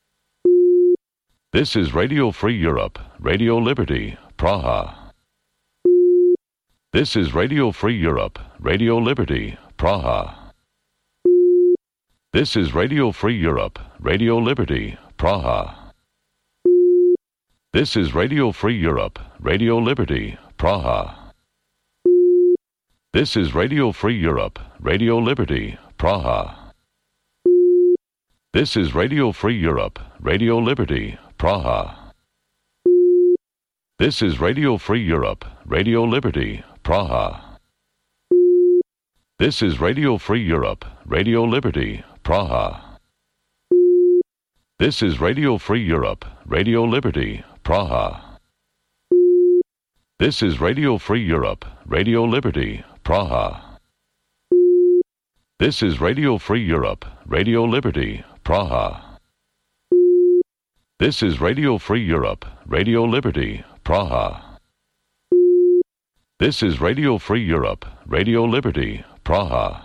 This is Radio Free Europe, Radio Liberty, Praha. This is Radio Free Europe, Radio Liberty, Praha. This is Radio Free Europe, Radio Liberty, Praha. This is Radio Free Europe, Radio Liberty, Praha. This is Radio Free Europe, Radio Liberty, Praha. This is Radio Free Europe, Radio Liberty, Praha. This is Radio Free Europe, Radio Liberty, Praha. This is Radio Free Europe, Radio Liberty, Praha. This is Radio Free Europe, Radio Liberty, Praha. This is Radio Free Europe, Radio Liberty, Praha. This is Radio Free Europe, Radio Liberty, Praha. This is Radio Free Europe, Radio Liberty, Praha. This is Radio Free Europe, Radio Liberty, Praha.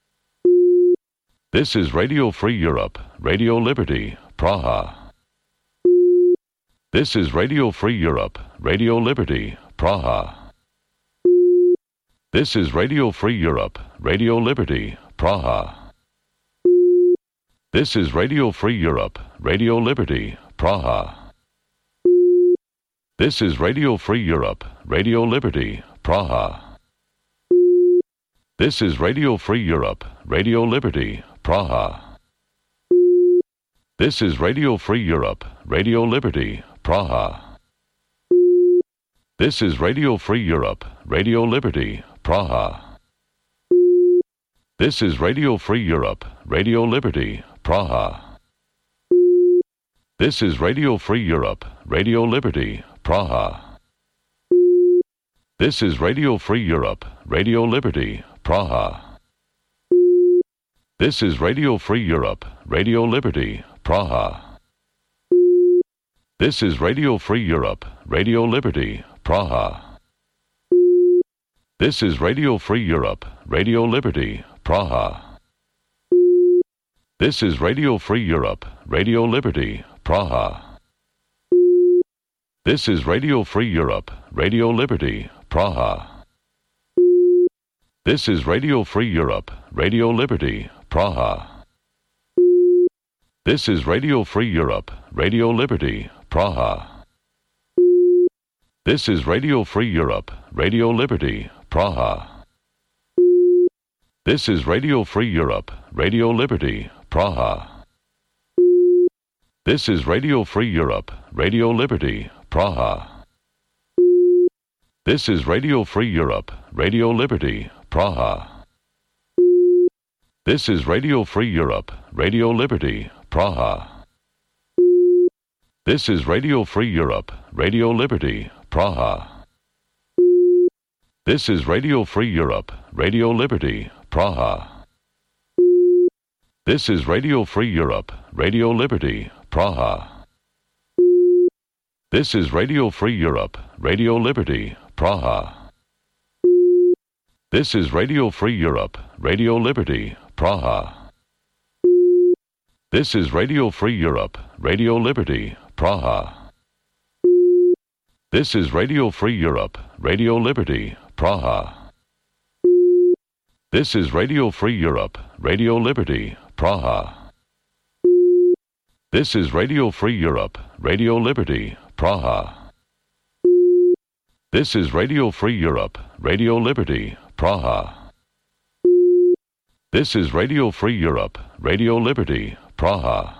This is Radio Free Europe, Radio Liberty, Praha. This is Radio Free Europe, Radio Liberty, Praha. This is Radio Free Europe, Radio Liberty, Praha. This is Radio Free Europe, Radio Liberty, Praha. This is Radio Free Europe, Radio Liberty, Praha. This is Radio Free Europe, Radio Liberty, Praha. This is Radio Free Europe, Radio Liberty, Praha. This is Radio Free Europe, Radio Liberty, Praha. This is Radio Free Europe, Radio Liberty, Praha. This is Radio Free Europe, Radio Liberty, Praha. This is Radio Free Europe, Radio Liberty, Praha. This is Radio Free Europe, Radio Liberty, Praha. This is Radio Free Europe, Radio Liberty, Praha. This is Radio Free Europe, Radio Liberty, Praha. This is Radio Free Europe, Radio Liberty, Praha. This is Radio Free Europe, Radio Liberty, Praha. This is Radio Free Europe, Radio Liberty, Praha. This is Radio Free Europe, Radio Liberty, Praha. This is Radio Free Europe, Radio Liberty, Praha. This is Radio Free Europe, Radio Liberty, Praha. This is Radio Free Europe, Radio Liberty, Praha. This is Radio Free Europe, Radio Liberty, Praha. This is Radio Free Europe, Radio Liberty, Praha. This is Radio Free Europe, Radio Liberty, Praha. This is Radio Free Europe, Radio Liberty, Praha. This is Radio Free Europe, Radio Liberty, Praha. This is Radio Free Europe, Radio Liberty, Praha. This is Radio Free Europe, Radio Liberty, Praha. This is Radio Free Europe, Radio Liberty, Praha. This is Radio Free Europe, Radio Liberty, Praha. This is Radio Free Europe, Radio Liberty, Praha. This is Radio Free Europe, Radio Liberty, Praha. This is Radio Free Europe, Radio Liberty, Praha. This is Radio Free Europe, Radio Liberty, Praha.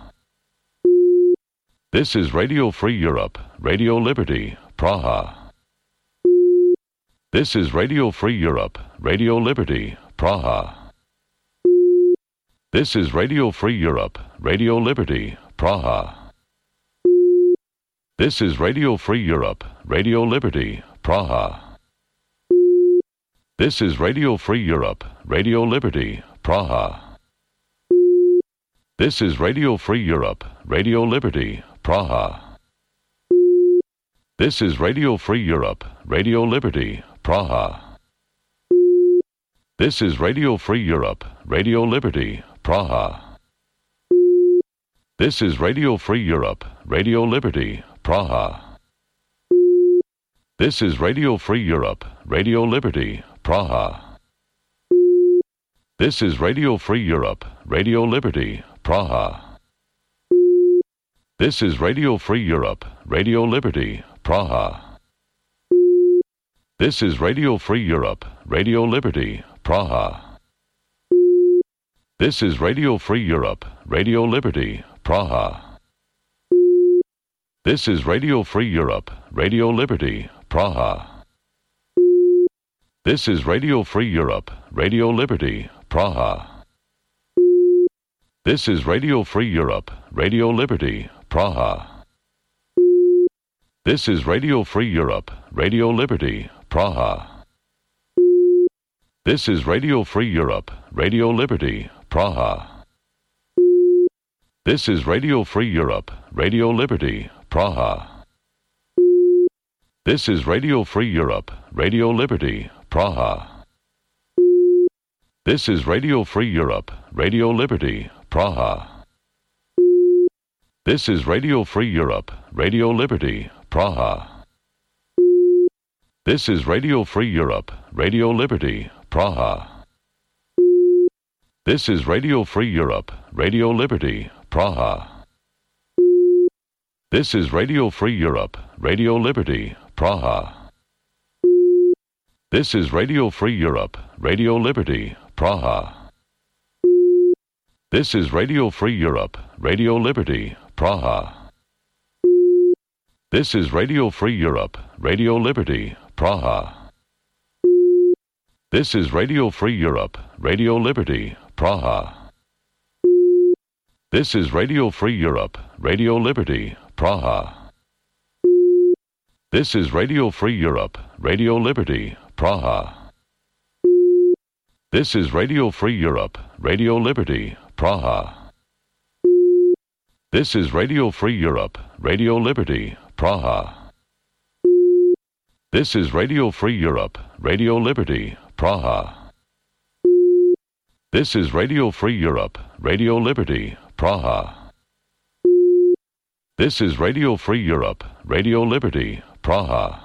This is Radio Free Europe, Radio Liberty, Praha. This is Radio Free Europe, Radio Liberty, Praha. This is Radio Free Europe, Radio Liberty, Praha. This is Radio Free Europe, Radio Liberty, Praha. This is Radio Free Europe, Radio Liberty, Praha. This is Radio Free Europe, Radio Liberty, Praha. This is Radio Free Europe, Radio Liberty, Praha. This is Radio Free Europe, Radio Liberty, Praha. This is Radio Free Europe, Radio Liberty, Praha. This is Radio Free Europe, Radio Liberty, Praha. This is Radio Free Europe, Radio Liberty, Praha. This is Radio Free Europe, Radio Liberty, Praha. This is Radio Free Europe, Radio Liberty, Praha. This is Radio Free Europe, Radio Liberty, Praha. This is Radio Free Europe, Radio Liberty, Praha. This is Radio Free Europe, Radio Liberty, Praha. This is Radio Free Europe, Radio Liberty, Praha. This is Radio Free Europe, Radio Liberty, Praha. This is Radio Free Europe, Radio Liberty, Praha. This is Radio Free Europe, Radio Liberty, Praha. This is Radio Free Europe, Radio Liberty, Praha. This is Radio Free Europe, Radio Liberty, Praha. This is Radio Free Europe, Radio Liberty, Praha. This is Radio Free Europe, Radio Liberty, Praha. This is Radio Free Europe, Radio Liberty, Praha. This is Radio Free Europe, Radio Liberty, Praha. This is Radio Free Europe, Radio Liberty, Praha. This is Radio Free Europe, Radio Liberty, Praha. This is Radio Free Europe, Radio Liberty, Praha. This is Radio Free Europe, Radio Liberty, Praha. This is Radio Free Europe, Radio Liberty, Praha. This is Radio Free Europe, Radio Liberty, Praha. This is Radio Free Europe, Radio Liberty, Praha. This is Radio Free Europe, Radio Liberty, Praha. This is Radio Free Europe, Radio Liberty, Praha. This is Radio Free Europe, Radio Liberty, Praha. This is Radio Free Europe, Radio Liberty, Praha.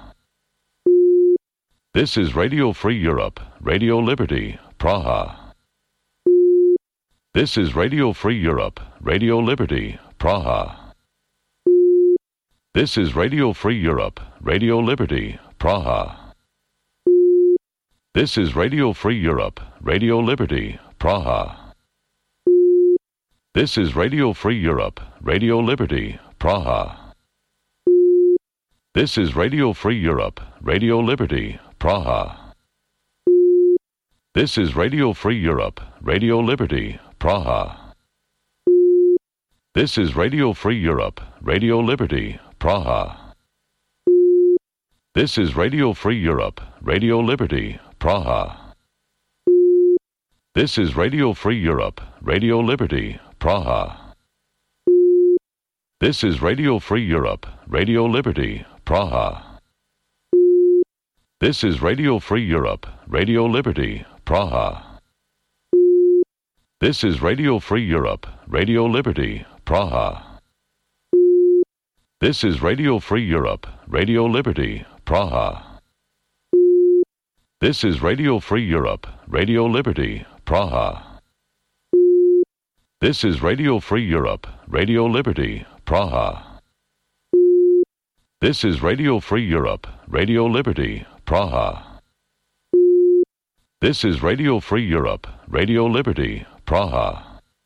This is Radio Free Europe, Radio Liberty, Praha. This is Radio Free Europe, Radio Liberty, Praha. This is Radio Free Europe, Radio Liberty, Praha. This is Radio Free Europe, Radio Liberty, Praha. This is Radio Free Europe, Radio Liberty, Praha. This is Radio Free Europe, Radio Liberty, Praha. This is Radio Free Europe, Radio Liberty, Praha. This is Radio Free Europe, Radio Liberty, Praha. This is Radio Free Europe, Radio Liberty, Praha. This is Radio Free Europe, Radio Liberty, Praha. This is Radio Free Europe, Radio Liberty, Praha. This is Radio Free Europe, Radio Liberty, Praha. This is Radio Free Europe, Radio Liberty, Praha. This is Radio Free Europe, Radio Liberty, Praha. This is Radio Free Europe, Radio Liberty, Praha. This is Radio Free Europe, Radio Liberty, Praha. This is Radio Free Europe, Radio Liberty, Praha. This is Radio Free Europe, Radio Liberty, Praha.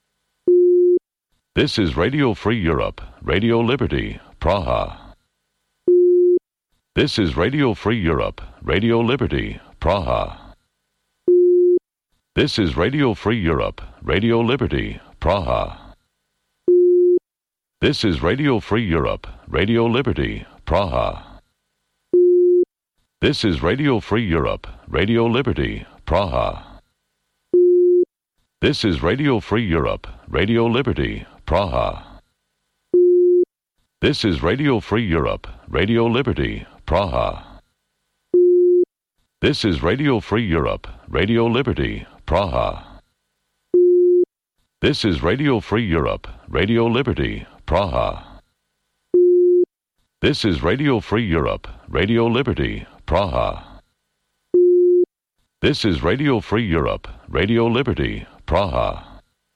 This is Radio Free Europe, Radio Liberty, Praha. This is Radio Free Europe, Radio Liberty, Praha. This is Radio Free Europe, Radio Liberty, Praha. This is Radio Free Europe, Radio Liberty, Praha. This is Radio Free Europe, Radio Liberty, Praha. This is Radio Free Europe, Radio Liberty, Praha. This is Radio Free Europe, Radio Liberty, Praha. This is Radio Free Europe, Radio Liberty, Praha. This is Radio Free Europe, Radio Liberty, Praha. This is Radio Free Europe, Radio Liberty, Praha. This is Radio Free Europe, Radio Liberty, Praha.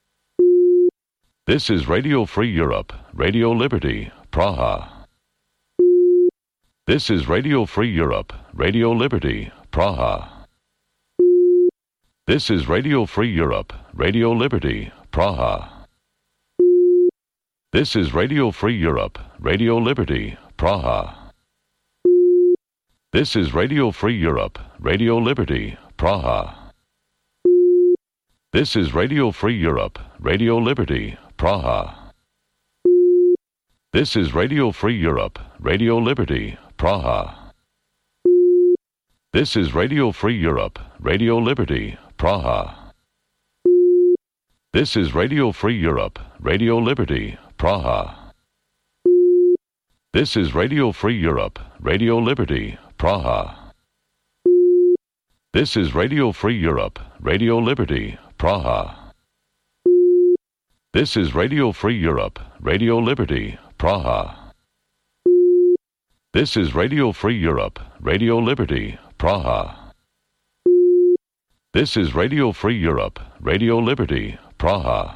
This is Radio Free Europe, Radio Liberty, Praha. This is Radio Free Europe, Radio Liberty, Praha. This is Radio Free Europe, Radio Liberty, Praha. This is Radio Free Europe, Radio Liberty, Praha. This is Radio Free Europe, Radio Liberty, Praha. This is Radio Free Europe, Radio Liberty, Praha. This is Radio Free Europe, Radio Liberty, Praha. This is Radio Free Europe, Radio Liberty, Praha. This is Radio Free Europe, Radio Liberty, Praha. This is Radio Free Europe, Radio Liberty, Praha. This is Radio Free Europe, Radio Liberty, Praha. This is Radio Free Europe, Radio Liberty, Praha. This is Radio Free Europe, Radio Liberty, Praha. This is Radio Free Europe, Radio Liberty, Praha.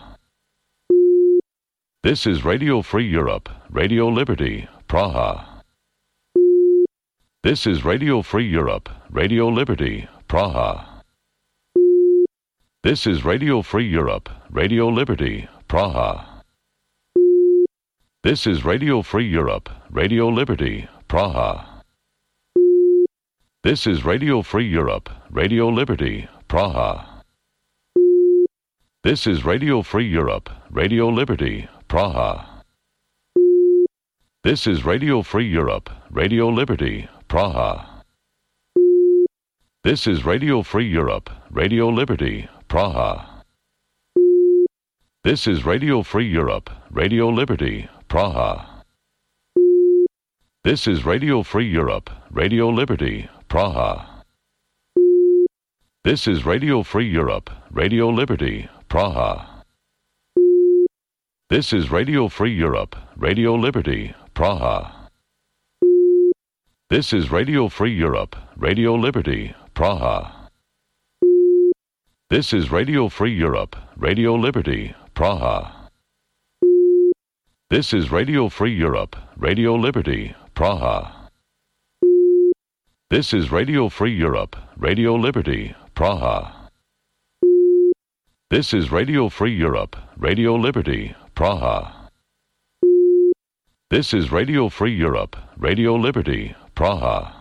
This is Radio Free Europe, Radio Liberty, Praha. This is Radio Free Europe, Radio Liberty, Praha. This is Radio Free Europe, Radio Liberty, Praha. This is Radio Free Europe, Radio Liberty, Praha. This is Radio Free Europe, Radio Liberty, Praha. This is Radio Free Europe, Radio Liberty, Praha. This is Radio Free Europe, Radio Liberty, Praha. This is Radio Free Europe, Radio Liberty, Praha. This is Radio Free Europe, Radio Liberty, Praha. This is Radio Free Europe, Radio Liberty, Praha. This is Radio Free Europe, Radio Liberty, Praha. This is Radio Free Europe, Radio Liberty, Praha. This is Radio Free Europe, Radio Liberty, Praha. This is Radio Free Europe, Radio Liberty, Praha. This is Radio Free Europe, Radio Liberty, Praha. This is Radio Free Europe, Radio Liberty, Praha. This is Radio Free Europe, Radio Liberty, Praha. This is Radio Free Europe, Radio Liberty, Praha.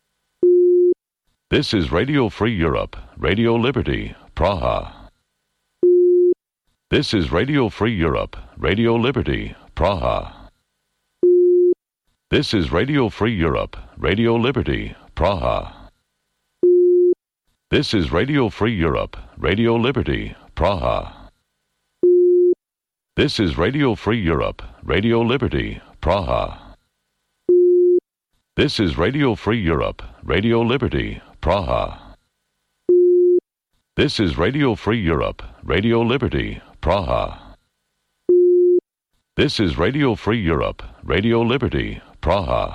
This is Radio Free Europe, Radio Liberty, Praha. This is Radio Free Europe, Radio Liberty, Praha. This is Radio Free Europe, Radio Liberty, Praha. This is Radio Free Europe, Radio Liberty, Praha. This is Radio Free Europe, Radio Liberty, Praha. This is Radio Free Europe, Radio Liberty, Praha. This is Radio Free Europe, Radio Liberty, Praha. This is Radio Free Europe, Radio Liberty, Praha.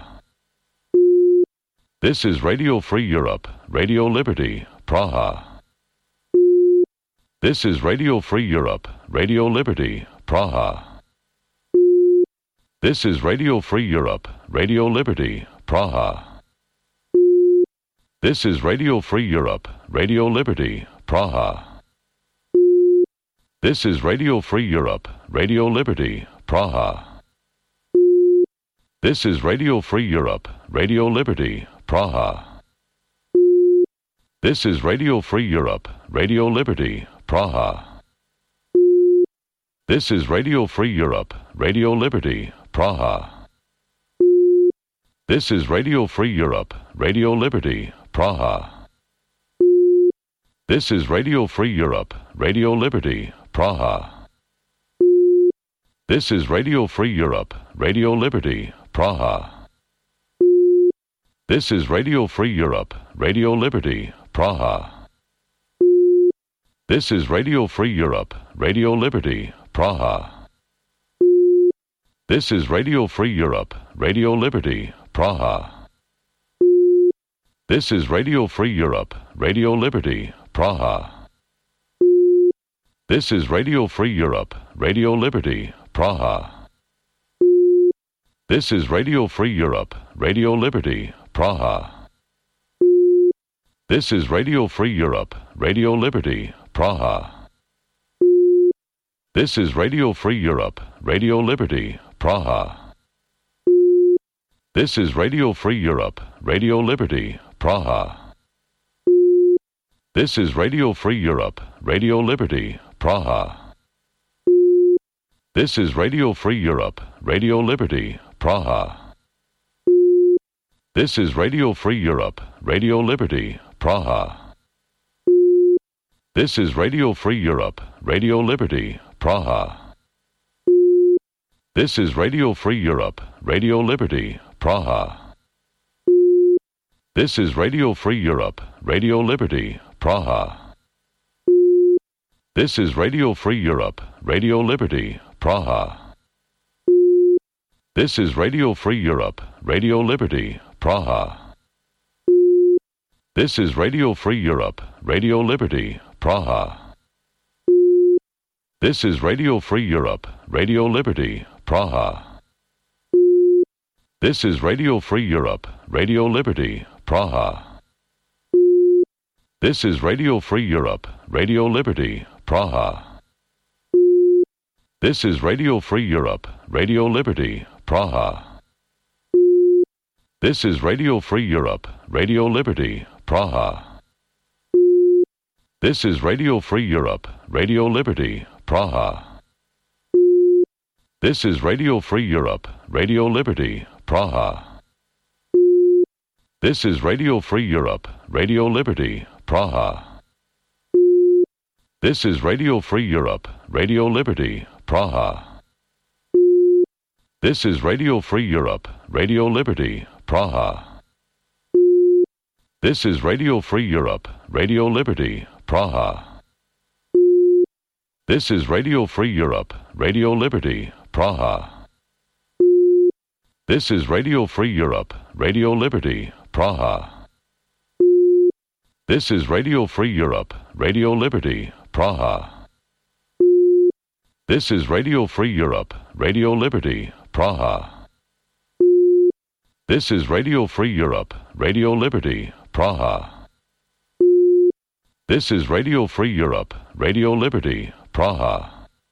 This is Radio Free Europe, Radio Liberty, Praha. This is Radio Free Europe, Radio Liberty, Praha. This is Radio Free Europe, Radio Liberty, Praha. This is Radio Free Europe, Radio Liberty, Praha. This is Radio Free Europe, Radio Liberty, Praha. This is Radio Free Europe, Radio Liberty, Praha. This is Radio Free Europe, Radio Liberty, Praha. This is Radio Free Europe, Radio Liberty, Praha. This is Radio Free Europe, Radio Liberty, Praha. This is Radio Free Europe, Radio Liberty, Praha. This is Radio Free Europe, Radio Liberty, Praha. This is Radio Free Europe, Radio Liberty, Praha. This is Radio Free Europe, Radio Liberty, Praha. This is Radio Free Europe, Radio Liberty, Praha. This is Radio Free Europe, Radio Liberty, Praha. This is Radio Free Europe, Radio Liberty, Praha. This is Radio Free Europe, Radio Liberty, Praha. This is Radio Free Europe, Radio Liberty, Praha. This is Radio Free Europe, Radio Liberty, Praha. This is Radio Free Europe, Radio Liberty, Praha. This is Radio Free Europe, Radio Liberty, Praha. This is Radio Free Europe, Radio Liberty, Praha. This is Radio Free Europe, Radio Liberty, Praha. This is Radio Free Europe, Radio Liberty, Praha. This is Radio Free Europe, Radio Liberty, Praha. This is Radio Free Europe, Radio Liberty, Praha. This is Radio Free Europe, Radio Liberty, Praha. This is Radio Free Europe, Radio Liberty, Praha. This is Radio Free Europe, Radio Liberty, Praha. This is Radio Free Europe, Radio Liberty, Praha. This is Radio Free Europe, Radio Liberty, Praha. This is Radio Free Europe, Radio Liberty, Praha. This is Radio Free Europe, Radio Liberty, Praha. This is Radio Free Europe, Radio Liberty, Praha. This is Radio Free Europe, Radio Liberty, Praha. This is Radio Free Europe, Radio Liberty, Praha. This is Radio Free Europe, Radio Liberty, Praha. This is Radio Free Europe, Radio Liberty, Praha. This is Radio Free Europe, Radio Liberty, Praha. This is Radio Free Europe, Radio Liberty, Praha. This is Radio Free Europe, Radio Liberty, Praha. This is Radio Free Europe, Radio Liberty, Praha. This is Radio Free Europe, Radio Liberty, Praha. This is Radio Free Europe, Radio Liberty, Praha. This is Radio Free Europe, Radio Liberty, Praha. This is Radio Free Europe, Radio Liberty, Praha.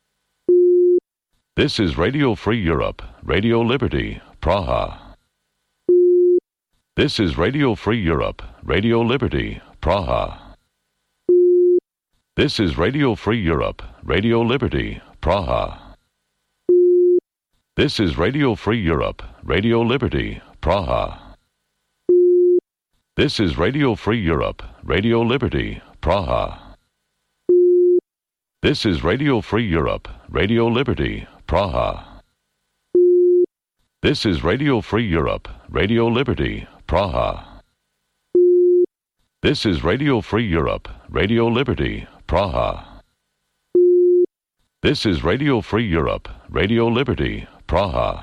This is Radio Free Europe, Radio Liberty, Praha. This is Radio Free Europe, Radio Liberty, Praha. This is Radio Free Europe, Radio Liberty, Praha. This is Radio Free Europe, Radio Liberty, Praha. This is Radio Free Europe, Radio Liberty, Praha. This is Radio Free Europe, Radio Liberty, Praha. This is Radio Free Europe, Radio Liberty, Praha. This is Radio Free Europe, Radio Liberty, Praha. This is Radio Free Europe, Radio Liberty, Praha.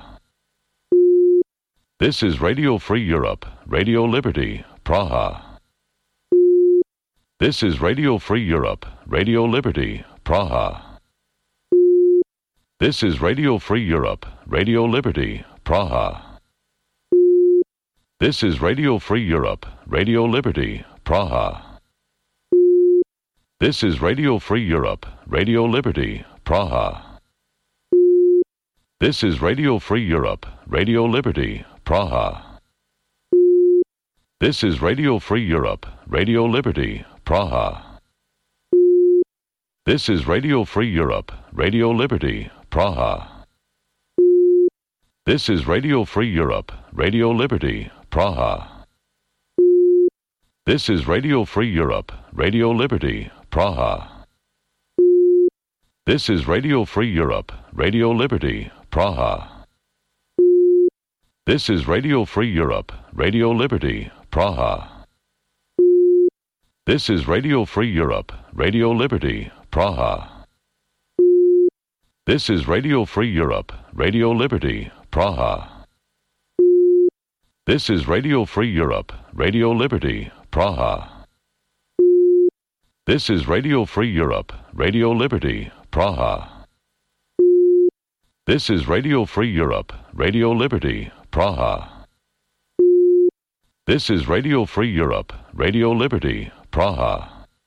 This is Radio Free Europe, Radio Liberty, Praha. This is Radio Free Europe, Radio Liberty, Praha. This is Radio Free Europe, Radio Liberty, Praha. This is Radio Free Europe, Radio Liberty, Praha. This is Radio Free Europe, Radio Liberty, Praha. This is Radio Free Europe, Radio Liberty, Praha. This is Radio Free Europe, Radio Liberty, Praha. This is Radio Free Europe, Radio Liberty, Praha. This is Radio Free Europe, Radio Liberty, Praha. This is Radio Free Europe, Radio Liberty, Praha. This is Radio Free Europe, Radio Liberty, Praha. This is Radio Free Europe, Radio Liberty, Praha. This is Radio Free Europe, Radio Liberty, Praha. This is Radio Free Europe, Radio Liberty, Praha. This is Radio Free Europe, Radio Liberty, Praha. This is Radio Free Europe, Radio Liberty, Praha. This is Radio Free Europe, Radio Liberty, Praha. This is Radio Free Europe, Radio Liberty, Praha.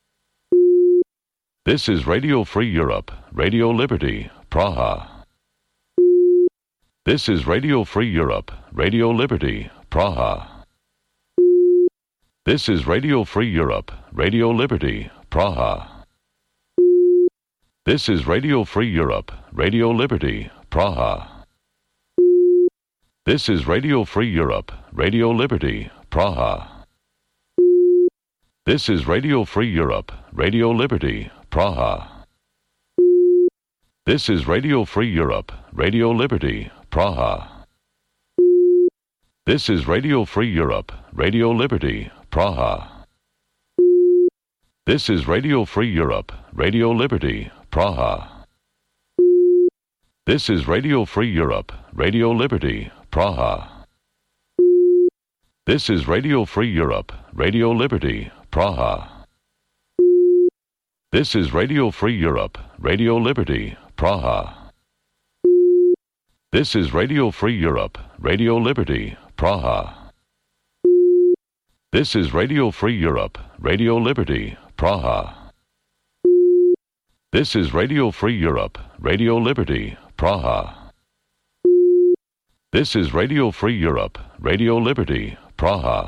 This is Radio Free Europe, Radio Liberty, Praha. This is Radio Free Europe, Radio Liberty, Praha. This is Radio Free Europe, Radio Liberty, Praha. This is Radio Free Europe, Radio Liberty, Praha. This is Radio Free Europe, Radio Liberty, Praha. This is Radio Free Europe, Radio Liberty, Praha. This is Radio Free Europe, Radio Liberty, Praha. This is Radio Free Europe, Radio Liberty, Praha. This is Radio Free Europe, Radio Liberty, Praha. This is Radio Free Europe, Radio Liberty, Praha. This is Radio Free Europe, Radio Liberty, Praha. This is Radio Free Europe, Radio Liberty, Praha. This is Radio Free Europe, Radio Liberty, Praha. This is Radio Free Europe, Radio Liberty, Praha. This is Radio Free Europe, Radio Liberty, Praha. This is Radio Free Europe, Radio Liberty, Praha.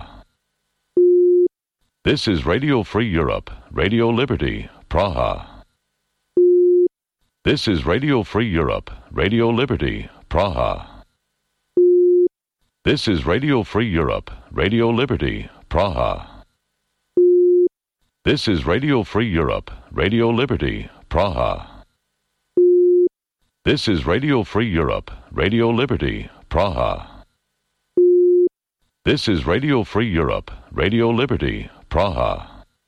This is Radio Free Europe, Radio Liberty, Praha. This is Radio Free Europe, Radio Liberty, Praha. This is Radio Free Europe, Radio Liberty, Praha. This is Radio Free Europe, Radio Liberty, Praha. This is Radio Free Europe, Radio Liberty, Praha. This is Radio Free Europe, Radio Liberty, Praha.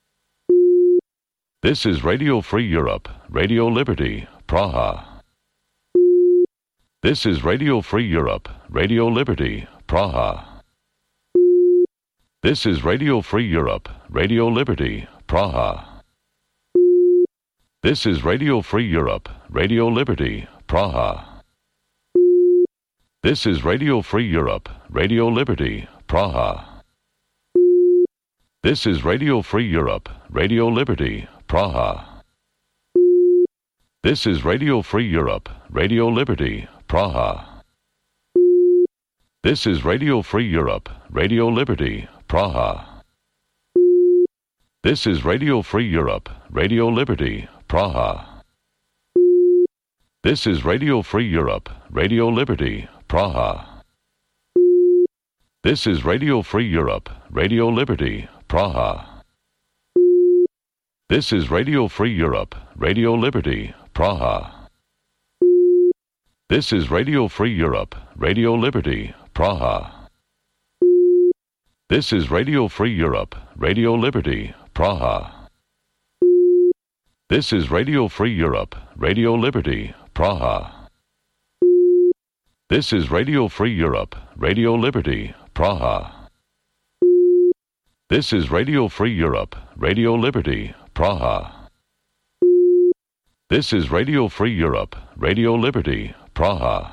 This is Radio Free Europe, Radio Liberty, Praha. This is Radio Free Europe, Radio Liberty, Praha. This is Radio Free Europe, Radio Liberty, Praha. This is Radio Free Europe, Radio Liberty, Praha. This is Radio Free Europe, Radio Liberty, Praha. This is Radio Free Europe, Radio Liberty, Praha. This is Radio Free Europe, Radio Liberty, Praha. This is Radio Free Europe, Radio Liberty, Praha. This is Radio Free Europe, Radio Liberty, Praha. This is Radio Free Europe, Radio Liberty, Praha. This is Radio Free Europe, Radio Liberty, Praha. This is Radio Free Europe, Radio Liberty, Praha. This is Radio Free Europe, Radio Liberty, Praha. This is Radio Free Europe, Radio Liberty, Praha. This is Radio Free Europe, Radio Liberty, Praha. This is Radio Free Europe, Radio Liberty, Praha. This is Radio Free Europe, Radio Liberty, Praha. This is Radio Free Europe, Radio Liberty, Praha.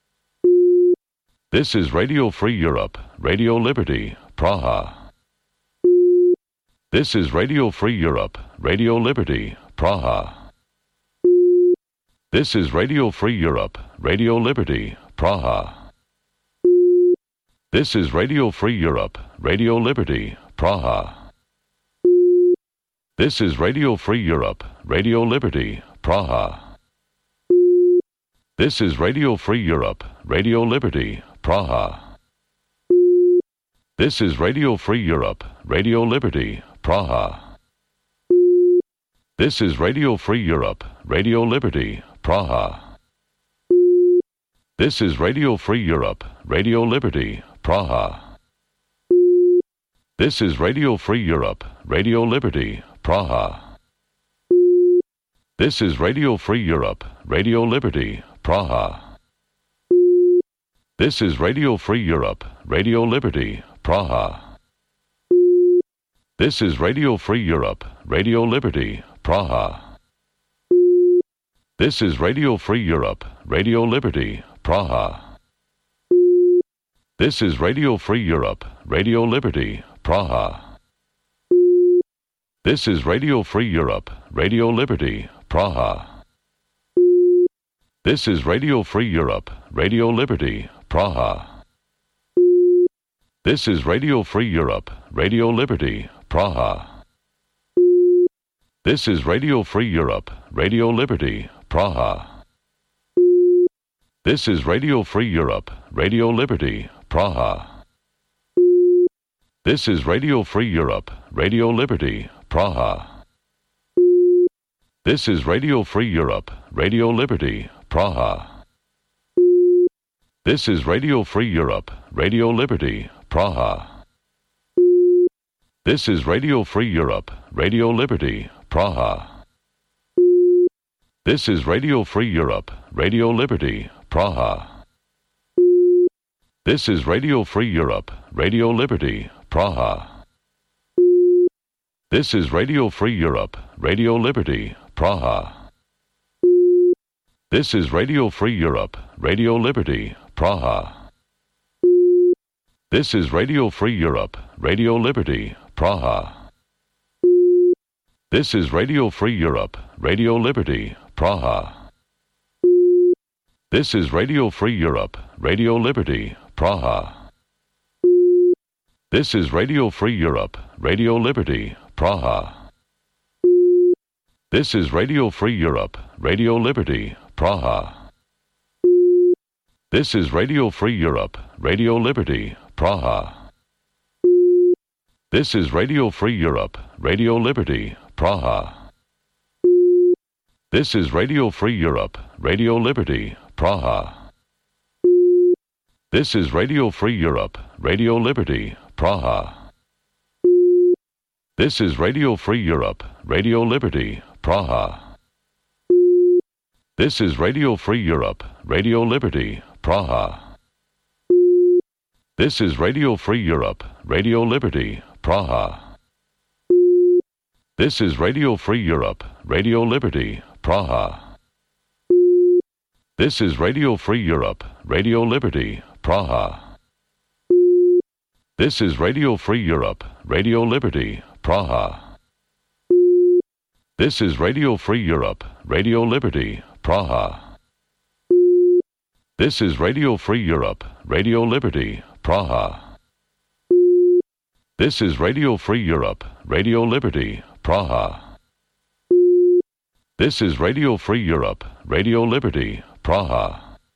This is Radio Free Europe, Radio Liberty, Praha. This is Radio Free Europe, Radio Liberty, Praha. This is Radio Free Europe, Radio Liberty, Praha. This is Radio Free Europe, Radio Liberty, Praha. This is Radio Free Europe, Radio Liberty, Praha. This is Radio Free Europe, Radio Liberty, Praha. This is Radio Free Europe, Radio Liberty, Praha. This is Radio Free Europe, Radio Liberty, Praha. This is Radio Free Europe, Radio Liberty, Praha. This is Radio Free Europe, Radio Liberty, Praha. This is Radio Free Europe, Radio Liberty, Praha. This is Radio Free Europe, Radio Liberty, Praha. This is Radio Free Europe, Radio Liberty, Praha. This is Radio Free Europe, Radio Liberty, Praha. This is Radio Free Europe, Radio Liberty, Praha. This is Radio Free Europe, Radio Liberty, Praha. This is Radio Free Europe, Radio Liberty, Praha. This is Radio Free Europe, Radio Liberty, Praha. This is Radio Free Europe, Radio Liberty, Praha. This is Radio Free Europe, Radio Liberty, Praha. This is Radio Free Europe, Radio Liberty, Praha. This is Radio Free Europe, Radio Liberty, Praha. This is Radio Free Europe, Radio Liberty, Praha. This is Radio Free Europe, Radio Liberty, Praha. This is Radio Free Europe, Radio Liberty, Praha. This is Radio Free Europe, Radio Liberty, Praha. This is Radio Free Europe, Radio Liberty, Praha. This is Radio Free Europe, Radio Liberty, Praha. This is Radio Free Europe, Radio Liberty, Praha. This is Radio Free Europe, Radio Liberty, Praha. This is Radio Free Europe, Radio Liberty, Praha. This is Radio Free Europe, Radio Liberty, Praha. This is Radio Free Europe, Radio Liberty, Praha. This is Radio Free Europe, Radio Liberty, Praha. This is Radio Free Europe, Radio Liberty, Praha. This is Radio Free Europe, Radio Liberty, Praha. This is Radio Free Europe, Radio Liberty, Praha. This is Radio Free Europe, Radio Liberty, Praha. This is Radio Free Europe, Radio Liberty, Praha. This is Radio Free Europe, Radio Liberty, Praha. This is Radio Free Europe, Radio Liberty, Praha. This is Radio Free Europe, Radio Liberty, Praha. This is Radio Free Europe, Radio Liberty, Praha. This is Radio Free Europe, Radio Liberty, Praha. This is Radio Free Europe, Radio Liberty, Praha. This is Radio Free Europe, Radio Liberty, Praha. This is Radio Free Europe, Radio Liberty, Praha.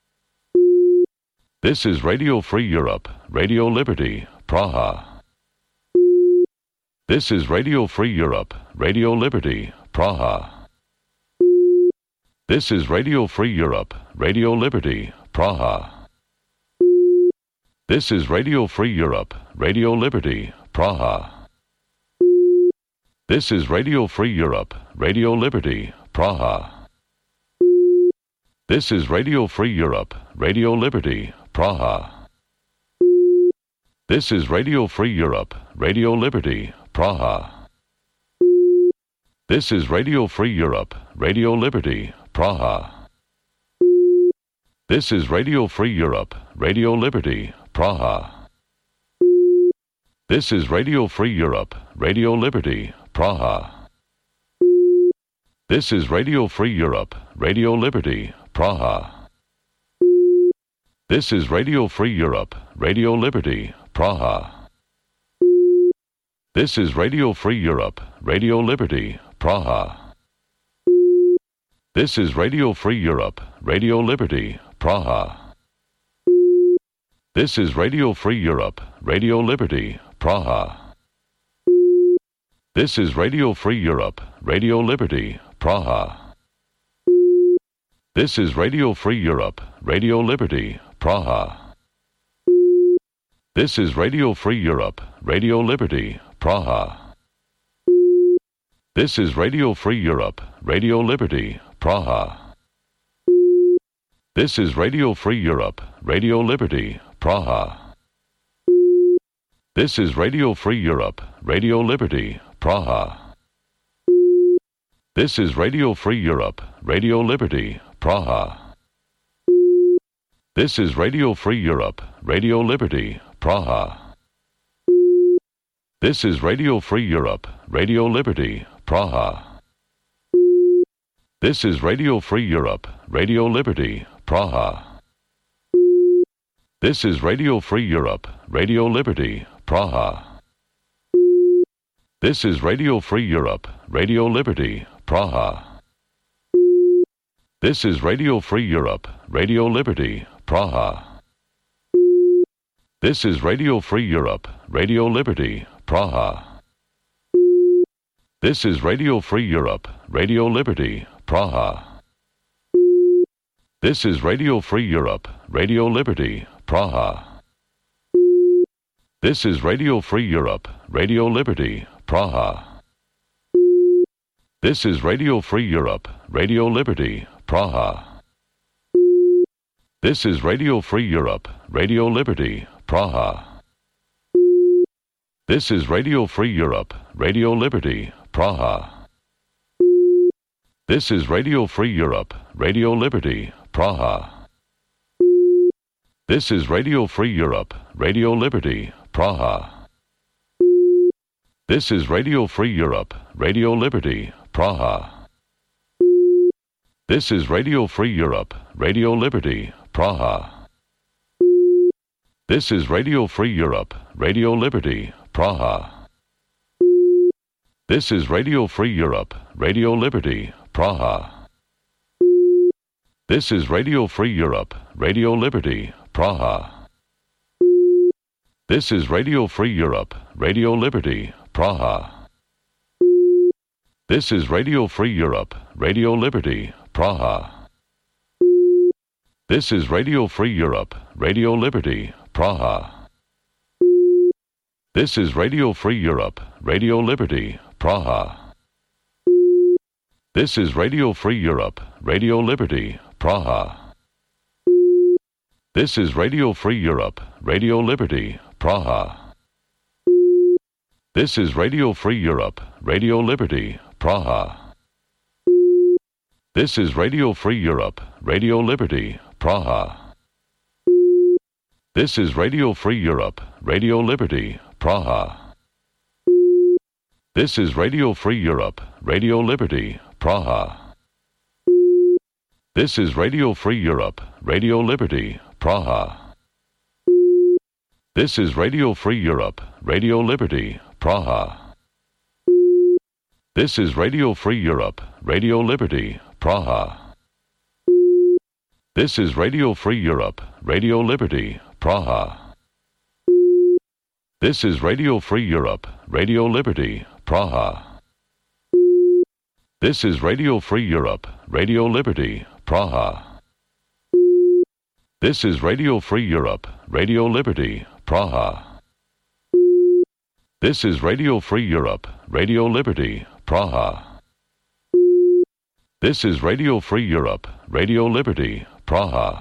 This is Radio Free Europe, Radio Liberty, Praha. This is Radio Free Europe, Radio Liberty, Praha. This is Radio Free Europe, Radio Liberty, Praha. This is Radio Free Europe, Radio Liberty, Praha. This is Radio Free Europe, Radio Liberty, Praha. This is Radio Free Europe, Radio Liberty, Praha. This is Radio Free Europe, Radio Liberty, Praha. This is Radio Free Europe, Radio Liberty, Praha. This is Radio Free Europe, Radio Liberty, Praha. This is Radio Free Europe, Radio Liberty, Praha. This is Radio Free Europe, Radio Liberty, Praha. This is Radio Free Europe, Radio Liberty, Praha. This is Radio Free Europe, Radio Liberty, Praha. This is Radio Free Europe, Radio Liberty, Praha. This is Radio Free Europe, Radio Liberty, Praha. This is Radio Free Europe, Radio Liberty, Praha. This is Radio Free Europe, Radio Liberty, Praha. This is Radio Free Europe, Radio Liberty, Praha. This is Radio Free Europe, Radio Liberty, Praha. This is Radio Free Europe, Radio Liberty, Praha. This is Radio Free Europe, Radio Liberty, Praha. This is Radio Free Europe, Radio Liberty, Praha. This is Radio Free Europe, Radio Liberty, Praha. This is Radio Free Europe, Radio Liberty, Praha. This is Radio Free Europe, Radio Liberty, Praha. This is Radio Free Europe, Radio Liberty, Praha. This is Radio Free Europe, Radio Liberty, Praha. This is Radio Free Europe, Radio Liberty, Praha. This is Radio Free Europe, Radio Liberty, Praha. This is Radio Free Europe, Radio Liberty, Praha. This is Radio Free Europe, Radio Liberty, Praha. This is Radio Free Europe, Radio Liberty, Praha. This is Radio Free Europe, Radio Liberty, Praha. This is Radio Free Europe, Radio Liberty, Praha. This is Radio Free Europe, Radio Liberty, Praha. This is Radio Free Europe, Radio Liberty, Praha. This is Radio Free Europe, Radio Liberty, Praha. This is Radio Free Europe, Radio Liberty, Praha. This is Radio Free Europe, Radio Liberty, Praha. This is Radio Free Europe, Radio Liberty, Praha. This is Radio Free Europe, Radio Liberty, Praha. This is Radio Free Europe, Radio Liberty, Praha. This is Radio Free Europe, Radio Liberty, Praha. This is Radio Free Europe, Radio Liberty, Praha. This is Radio Free Europe, Radio Liberty, Praha. This is Radio Free Europe, Radio Liberty, Praha. This is Radio Free Europe, Radio Liberty, Praha. This is Radio Free Europe, Radio Liberty, Praha. This is Radio Free Europe, Radio Liberty, Praha. This is Radio Free Europe, Radio Liberty, Praha. This is Radio Free Europe, Radio Liberty, Praha. This is Radio Free Europe, Radio Liberty, Praha. This is Radio Free Europe, Radio Liberty, Praha. This is Radio Free Europe, Radio Liberty, Praha. This is Radio Free Europe, Radio Liberty, Praha. This is Radio Free Europe, Radio Liberty, Praha. This is Radio Free Europe, Radio Liberty, Praha. This is Radio Free Europe, Radio Liberty, Praha. This is Radio Free Europe, Radio Liberty, Praha. This is Radio Free Europe, Radio Liberty, Praha. This is Radio Free Europe, Radio Liberty, Praha.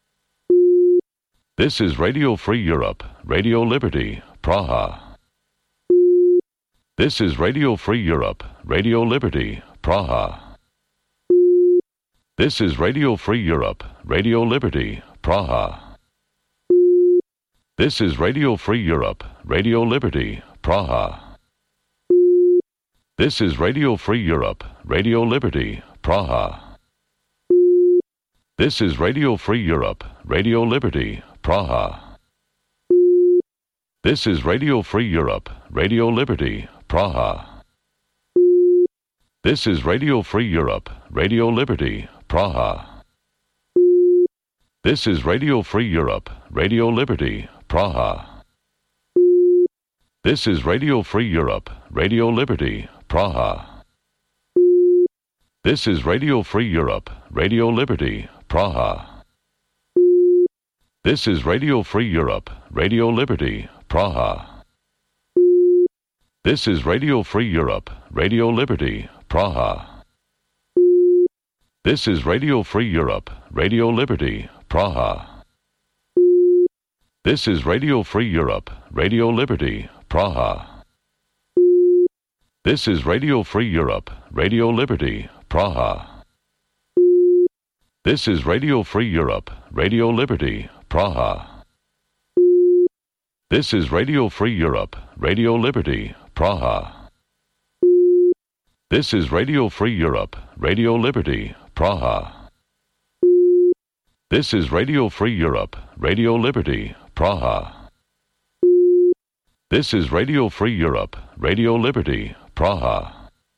This is Radio Free Europe, Radio Liberty, Praha. This is Radio Free Europe, Radio Liberty, Praha. This is Radio Free Europe, Radio Liberty, Praha. This is Radio Free Europe, Radio Liberty, Praha. This is Radio Free Europe, Radio Liberty, Praha. This is Radio Free Europe, Radio Liberty, Praha. This is Radio Free Europe, Radio Liberty, Praha. This is Radio Free Europe, Radio Liberty, Praha. This is Radio Free Europe, Radio Liberty, Praha. This is Radio Free Europe, Radio Liberty, Praha. This is Radio Free Europe, Radio Liberty, Praha. This is Radio Free Europe, Radio Liberty, Praha. This is Radio Free Europe, Radio Liberty, Praha. This is Radio Free Europe, Radio Liberty, Praha. This is Radio Free Europe, Radio Liberty, Praha. This is Radio Free Europe, Radio Liberty, Praha. This is Radio Free Europe, Radio Liberty, Praha. This is Radio Free Europe, Radio Liberty, Praha. This is Radio Free Europe, Radio Liberty, Praha. This is Radio Free Europe, Radio Liberty, Praha. This is Radio Free Europe, Radio Liberty, Praha.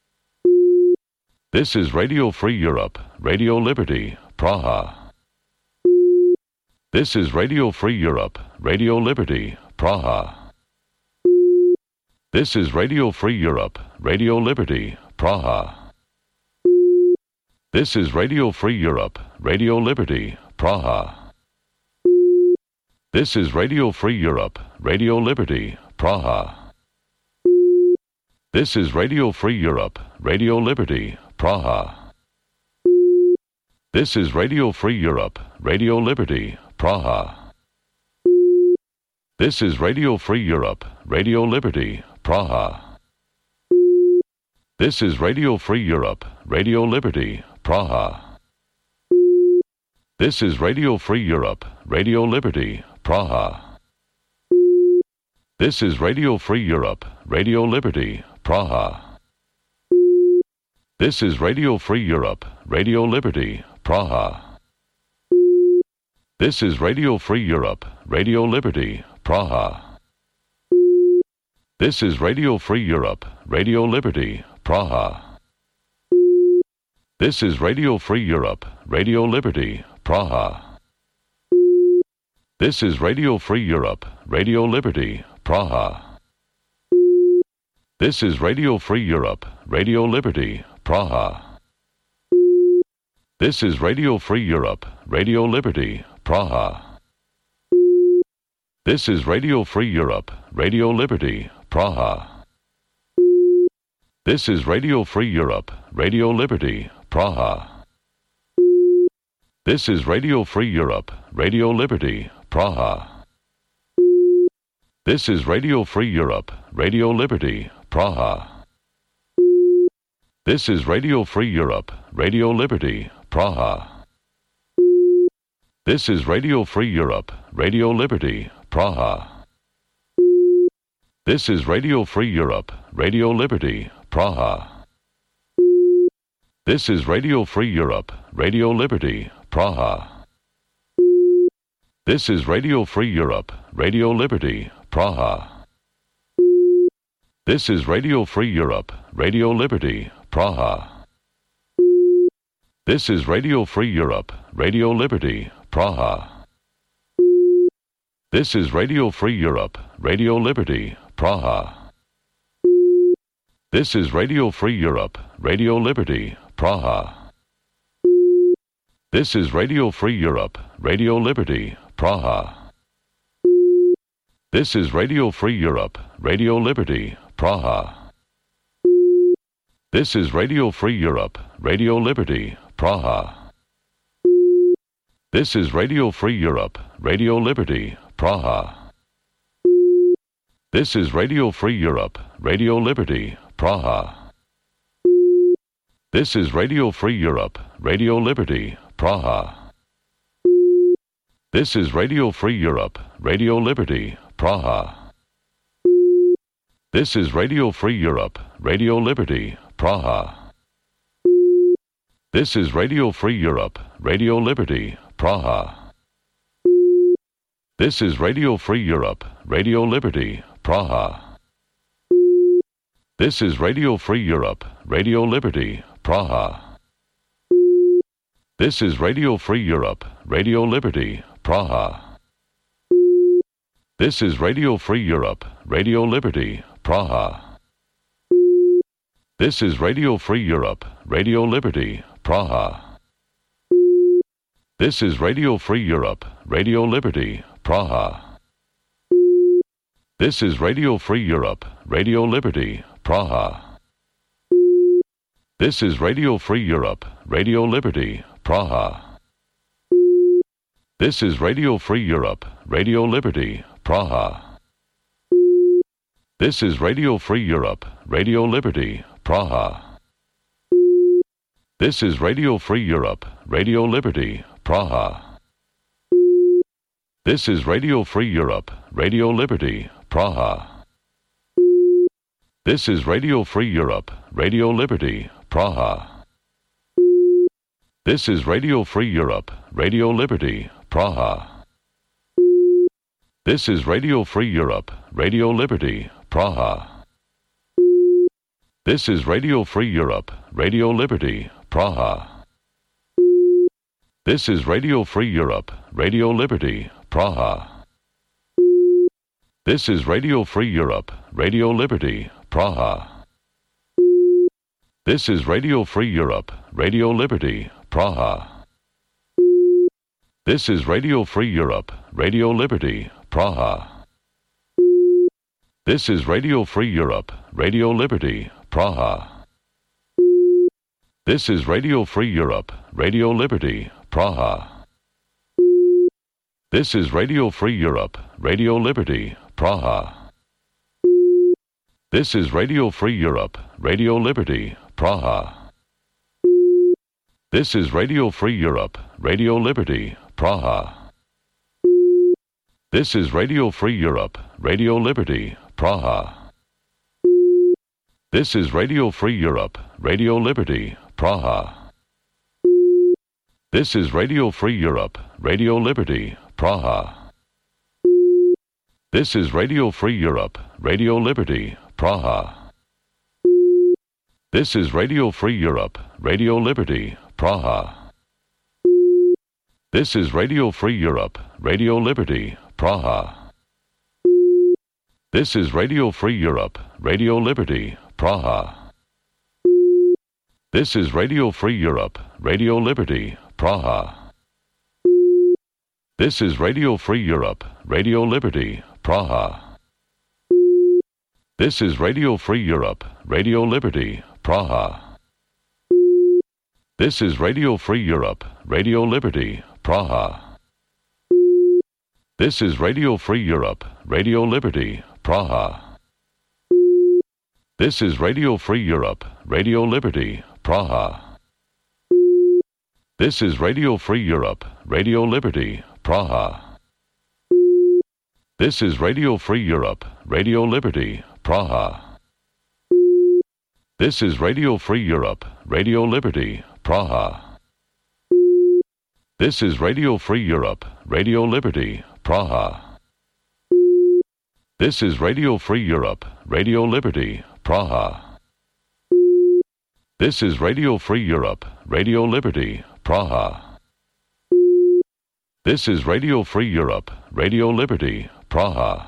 This is Radio Free Europe, Radio Liberty, Praha. This is Radio Free Europe, Radio Liberty, Praha. This is Radio Free Europe, Radio Liberty, Praha. This is Radio Free Europe, Radio Liberty, Praha. This is Radio Free Europe, Radio Liberty, Praha. This is Radio Free Europe, Radio Liberty, Praha. This is Radio Free Europe, Radio Liberty, Praha. This is Radio Free Europe, Radio Liberty, Praha. This is Radio Free Europe, Radio Liberty, Praha. This is Radio Free Europe, Radio Liberty, Praha. This is Radio Free Europe, Radio Liberty, Praha. This is Radio Free Europe, Radio Liberty, Praha. This is Radio Free Europe, Radio Liberty, Praha. This is Radio Free Europe, Radio Liberty, Praha. This is Radio Free Europe, Radio Liberty, Praha. This is Radio Free Europe, Radio Liberty, Praha. This is Radio Free Europe, Radio Liberty, Praha. This is Radio Free Europe, Radio Liberty, Praha. This is Radio Free Europe, Radio Liberty, Praha. This is Radio Free Europe, Radio Liberty, Praha. This is Radio Free Europe, Radio Liberty, Praha. This is Radio Free Europe, Radio Liberty, Praha. This is Radio Free Europe, Radio Liberty, Praha. This is Radio Free Europe, Radio Liberty, Praha. This is Radio Free Europe, Radio Liberty, Praha. This is Radio Free Europe, Radio Liberty, Praha. This is Radio Free Europe, Radio Liberty, Praha. This is Radio Free Europe, Radio Liberty, Praha. This is Radio Free Europe, Radio Liberty, Praha. This is Radio Free Europe, Radio Liberty, Praha. This is Radio Free Europe, Radio Liberty, Praha. This is Radio Free Europe, Radio Liberty, Praha. This is Radio Free Europe, Radio Liberty, Praha. This is Radio Free Europe, Radio Liberty, Praha. This is Radio Free Europe, Radio Liberty, Praha. This is Radio Free Europe, Radio Liberty, Praha. This is Radio Free Europe, Radio Liberty, Praha. This is Radio Free Europe, Radio Liberty, Praha. This is Radio Free Europe, Radio Liberty, Praha. This is Radio Free Europe, Radio Liberty, Praha. This is Radio Free Europe, Radio Liberty, Praha. This is Radio Free Europe, Radio Liberty, Praha. This is Radio Free Europe, Radio Liberty, Praha. This is Radio Free Europe, Radio Liberty, Praha. This is Radio Free Europe, Radio Liberty, Praha. This is Radio Free Europe, Radio Liberty, Praha. This is Radio Free Europe, Radio Liberty, Praha. This is Radio Free Europe, Radio Liberty, Praha. This is Radio Free Europe, Radio Liberty, Praha. This is Radio Free Europe, Radio Liberty, Praha. This is Radio Free Europe, Radio Liberty, Praha. This is Radio Free Europe, Radio Liberty, Praha. This is Radio Free Europe, Radio Liberty, Praha. This is Radio Free Europe, Radio Liberty, Praha. This is Radio Free Europe, Radio Liberty, Praha. This is Radio Free Europe, Radio Liberty, Praha. This is Radio Free Europe, Radio Liberty, Praha. This is Radio Free Europe, Radio Liberty, Praha. This is Radio Free Europe, Radio Liberty, Praha. This is Radio Free Europe, Radio Liberty, Praha. This is Radio Free Europe, Radio Liberty, Praha. This is Radio Free Europe, Radio Liberty, Praha. This is Radio Free Europe, Radio Liberty, Praha. This is Radio Free Europe, Radio Liberty, Praha. This is Radio Free Europe, Radio Liberty, Praha. This is Radio Free Europe, Radio Liberty, Praha. This is Radio Free Europe, Radio Liberty, Praha. This is Radio Free Europe, Radio Liberty, Praha. This is Radio Free Europe, Radio Liberty, Praha. This is Radio Free Europe, Radio Liberty, Praha. This is Radio Free Europe, Radio Liberty, Praha. This is Radio Free Europe, Radio Liberty, Praha. This is Radio Free Europe, Radio Liberty, Praha. This is Radio Free Europe, Radio Liberty, Praha. This is Radio Free Europe, Radio Liberty, Praha. This is Radio Free Europe, Radio Liberty, Praha. This is Radio Free Europe, Radio Liberty, Praha. This is Radio Free Europe, Radio Liberty, Praha. This is Radio Free Europe, Radio Liberty, Praha. This is Radio Free Europe, Radio Liberty, Praha. This is Radio Free Europe, Radio Liberty, Praha. This is Radio Free Europe, Radio Liberty, Praha. This is Radio Free Europe, Radio Liberty, Praha. This is Radio Free Europe, Radio Liberty, Praha. This is Radio Free Europe, Radio Liberty, Praha.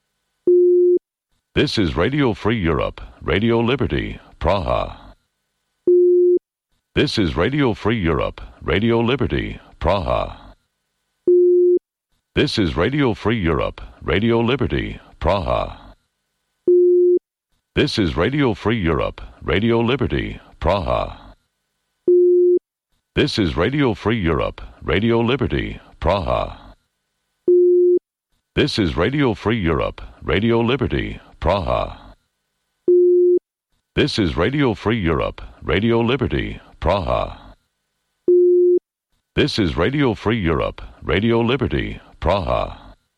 This is Radio Free Europe, Radio Liberty, Praha. This is Radio Free Europe, Radio Liberty, Praha. This is Radio Free Europe, Radio Liberty, Praha. This is Radio Free Europe, Radio Liberty, Praha. This is Radio Free Europe, Radio Liberty, Praha. This is Radio Free Europe, Radio Liberty, Praha. This is Radio Free Europe, Radio Liberty, Praha. This is Radio Free Europe, Radio Liberty, Praha.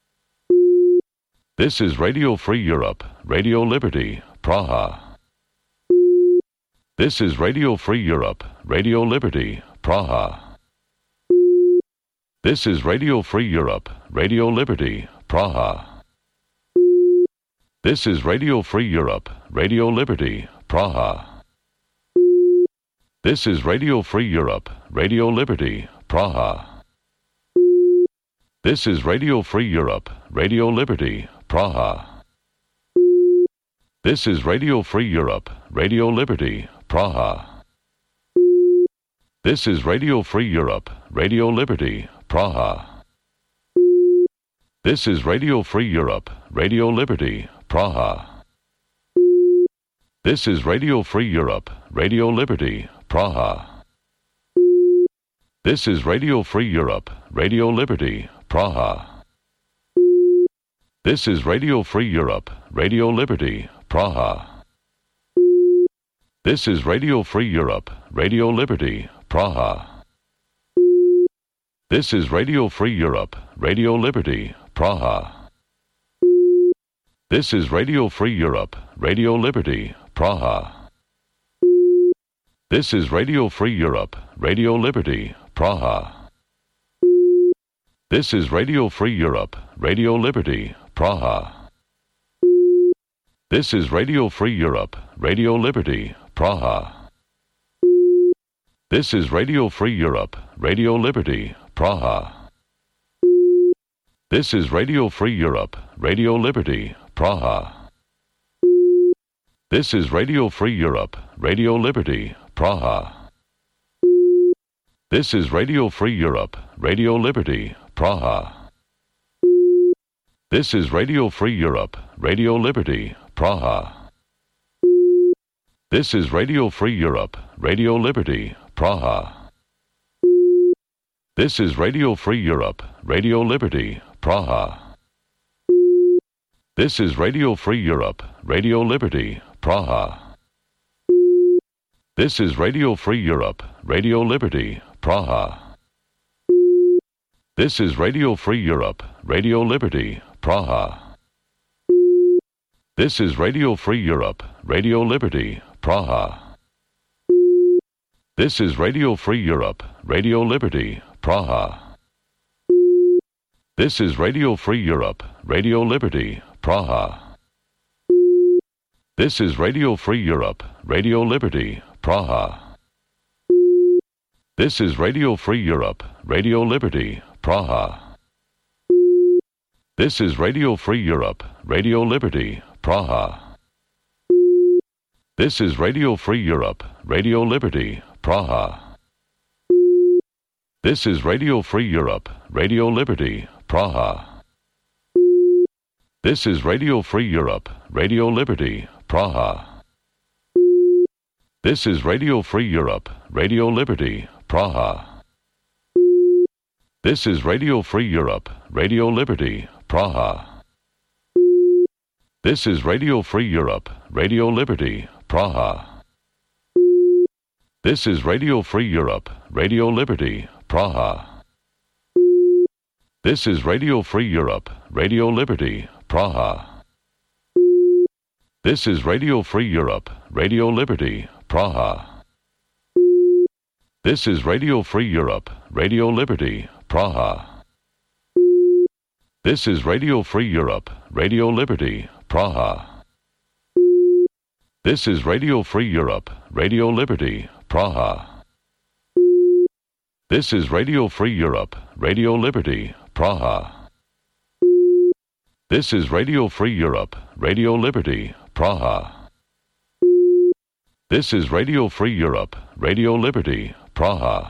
This is Radio Free Europe, Radio Liberty, Praha. This is Radio Free Europe, Radio Liberty, Praha. This is Radio Free Europe, Radio Liberty, Praha. This is Radio Free Europe, Radio Liberty, Praha. This is Radio Free Europe, Radio Liberty, Praha. This is Radio Free Europe, Radio Liberty, Praha. This is Radio Free Europe, Radio Liberty, Praha. This is Radio Free Europe, Radio Liberty, Praha. This is Radio Free Europe, Radio Liberty, Praha. This is Radio Free Europe, Radio Liberty, Praha. This is Radio Free Europe, Radio Liberty, Praha. This is Radio Free Europe, Radio Liberty, Praha. This is Radio Free Europe, Radio Liberty, Praha. This is Radio Free Europe, Radio Liberty, Praha. This is Radio Free Europe, Radio Liberty, Praha. This is Radio Free Europe, Radio Liberty, Praha. This is Radio Free Europe, Radio Liberty, Praha. This is Radio Free Europe, Radio Liberty, Praha. This is Radio Free Europe, Radio Liberty, Praha. This is Radio Free Europe, Radio Liberty, Praha. This is Radio Free Europe, Radio Liberty, Praha. This is Radio Free Europe, Radio Liberty, Praha. This is Radio Free Europe, Radio Liberty, Praha. This is Radio Free Europe, Radio Liberty, Praha. This is Radio Free Europe, Radio Liberty, Praha. This is Radio Free Europe, Radio Liberty, Praha. This is Radio Free Europe, Radio Liberty, Praha. This is Radio Free Europe, Radio Liberty, Praha. This is Radio Free Europe, Radio Liberty, Praha. This is Radio Free Europe, Radio Liberty, Praha. This is Radio Free Europe, Radio Liberty, Praha. This is Radio Free Europe, Radio Liberty, Praha. This is Radio Free Europe, Radio Liberty, Praha. This is Radio Free Europe, Radio Liberty, Praha. This is Radio Free Europe, Radio Liberty, Praha. This is Radio Free Europe, Radio Liberty, Praha. This is Radio Free Europe, Radio Liberty, Praha. This is Radio Free Europe, Radio Liberty, Praha. This is Radio Free Europe, Radio Liberty, Praha. This is Radio Free Europe, Radio Liberty, Praha. This is Radio Free Europe, Radio Liberty, Praha. This is Radio Free Europe, Radio Liberty, Praha. This is Radio Free Europe, Radio Liberty, Praha. This is Radio Free Europe, Radio Liberty, Praha. This is Radio Free Europe, Radio Liberty, Praha. This is Radio Free Europe, Radio Liberty, Praha. This is Radio Free Europe, Radio Liberty, Praha. This is Radio Free Europe, Radio Liberty, Praha. This is Radio Free Europe, Radio Liberty, Praha.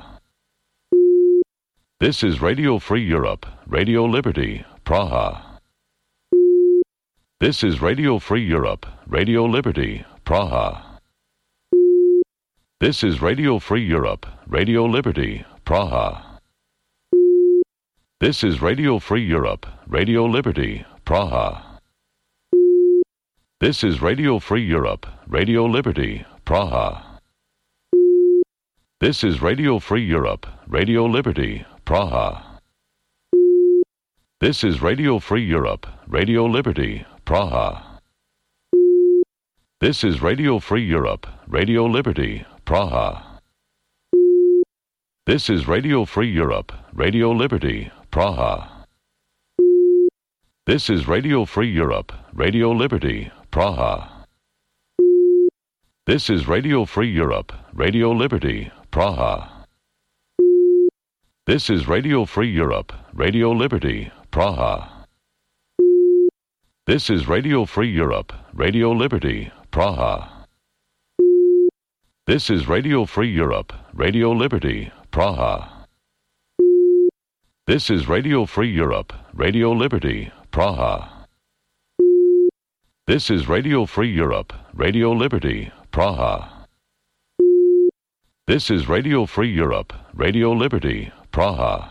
This is Radio Free Europe, Radio Liberty, Praha. This is Radio Free Europe, Radio Liberty, Praha. This is Radio Free Europe, Radio Liberty, Praha. This is Radio Free Europe, Radio Liberty, Praha. This is Radio Free Europe, Radio Liberty, Praha. This is Radio Free Europe, Radio Liberty, Praha. This is Radio Free Europe, Radio Liberty, Praha. This is Radio Free Europe, Radio Liberty, Praha. This is Radio Free Europe, Radio Liberty, Praha. This is Radio Free Europe, Radio Liberty, Praha. This is Radio Free Europe, Radio Liberty, Praha. This is Radio Free Europe, Radio Liberty, Praha. This is Radio Free Europe, Radio Liberty, Praha. This is Radio Free Europe, Radio Liberty, Praha. This is Radio Free Europe, Radio Liberty, Praha. This is Radio Free Europe, Radio Liberty, Praha. This is Radio Free Europe, Radio Liberty, Praha.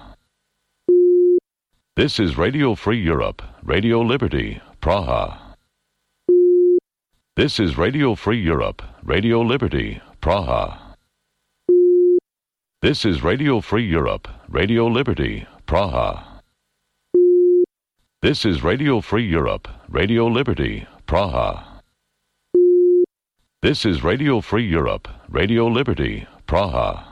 This is Radio Free Europe, Radio Liberty, Praha. This is Radio Free Europe, Radio Liberty, Praha. This is Radio Free Europe, Radio Liberty, Praha. This is Radio Free Europe, Radio Liberty, Praha. This is Radio Free Europe, Radio Liberty, Praha.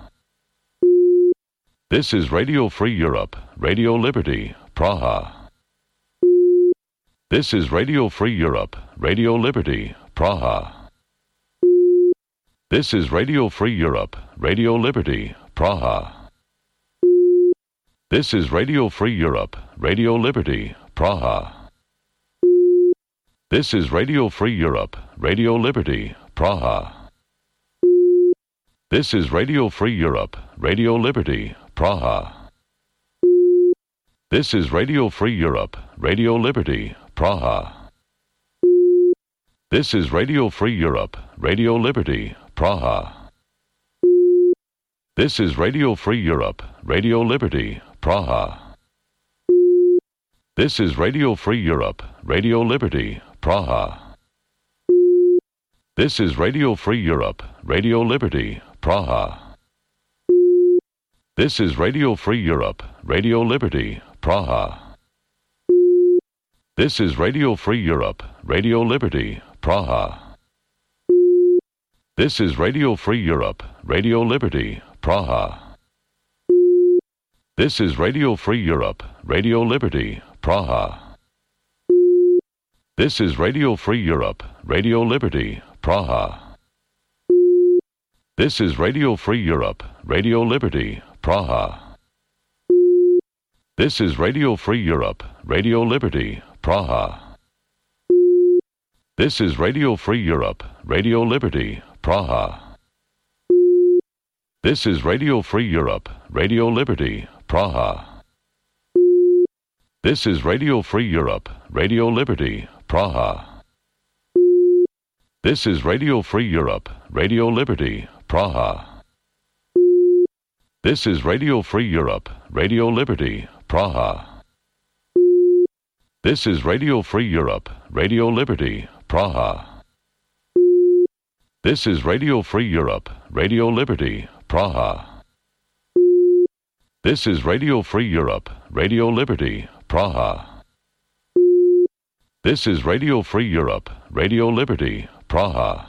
This is Radio Free Europe, Radio Liberty, Praha. This is Radio Free Europe, Radio Liberty, Praha. This is Radio Free Europe, Radio Liberty, Praha. This is Radio Free Europe, Radio Liberty, Praha. This is Radio Free Europe, Radio Liberty, Praha. This is Radio Free Europe, Radio Liberty, Praha. This is Radio Free Europe, Radio Liberty, Praha. This is Radio Free Europe, Radio Liberty, Praha. This is Radio Free Europe, Radio Liberty, Praha. This is Radio Free Europe, Radio Liberty, Praha. This is Radio Free Europe, Radio Liberty, Praha. This is Radio Free Europe, Radio Liberty, Praha. This is Radio Free Europe, Radio Liberty, Praha. This is Radio Free Europe, Radio Liberty, Praha. This is Radio Free Europe, Radio Liberty, Praha. This is Radio Free Europe, Radio Liberty, Praha. This is Radio Free Europe, Radio Liberty, Praha. This is Radio Free Europe, Radio Liberty, Praha. This is Radio Free Europe, Radio Liberty, Praha. This is Radio Free Europe, Radio Liberty, Praha. This is Radio Free Europe, Radio Liberty, Praha. This is Radio Free Europe, Radio Liberty, Praha. This is Radio Free Europe, Radio Liberty, Praha. This is Radio Free Europe, Radio Liberty, Praha. This is Radio Free Europe, Radio Liberty, Praha. This is Radio Free Europe, Radio Liberty, Praha. This is Radio Free Europe, Radio Liberty, Praha.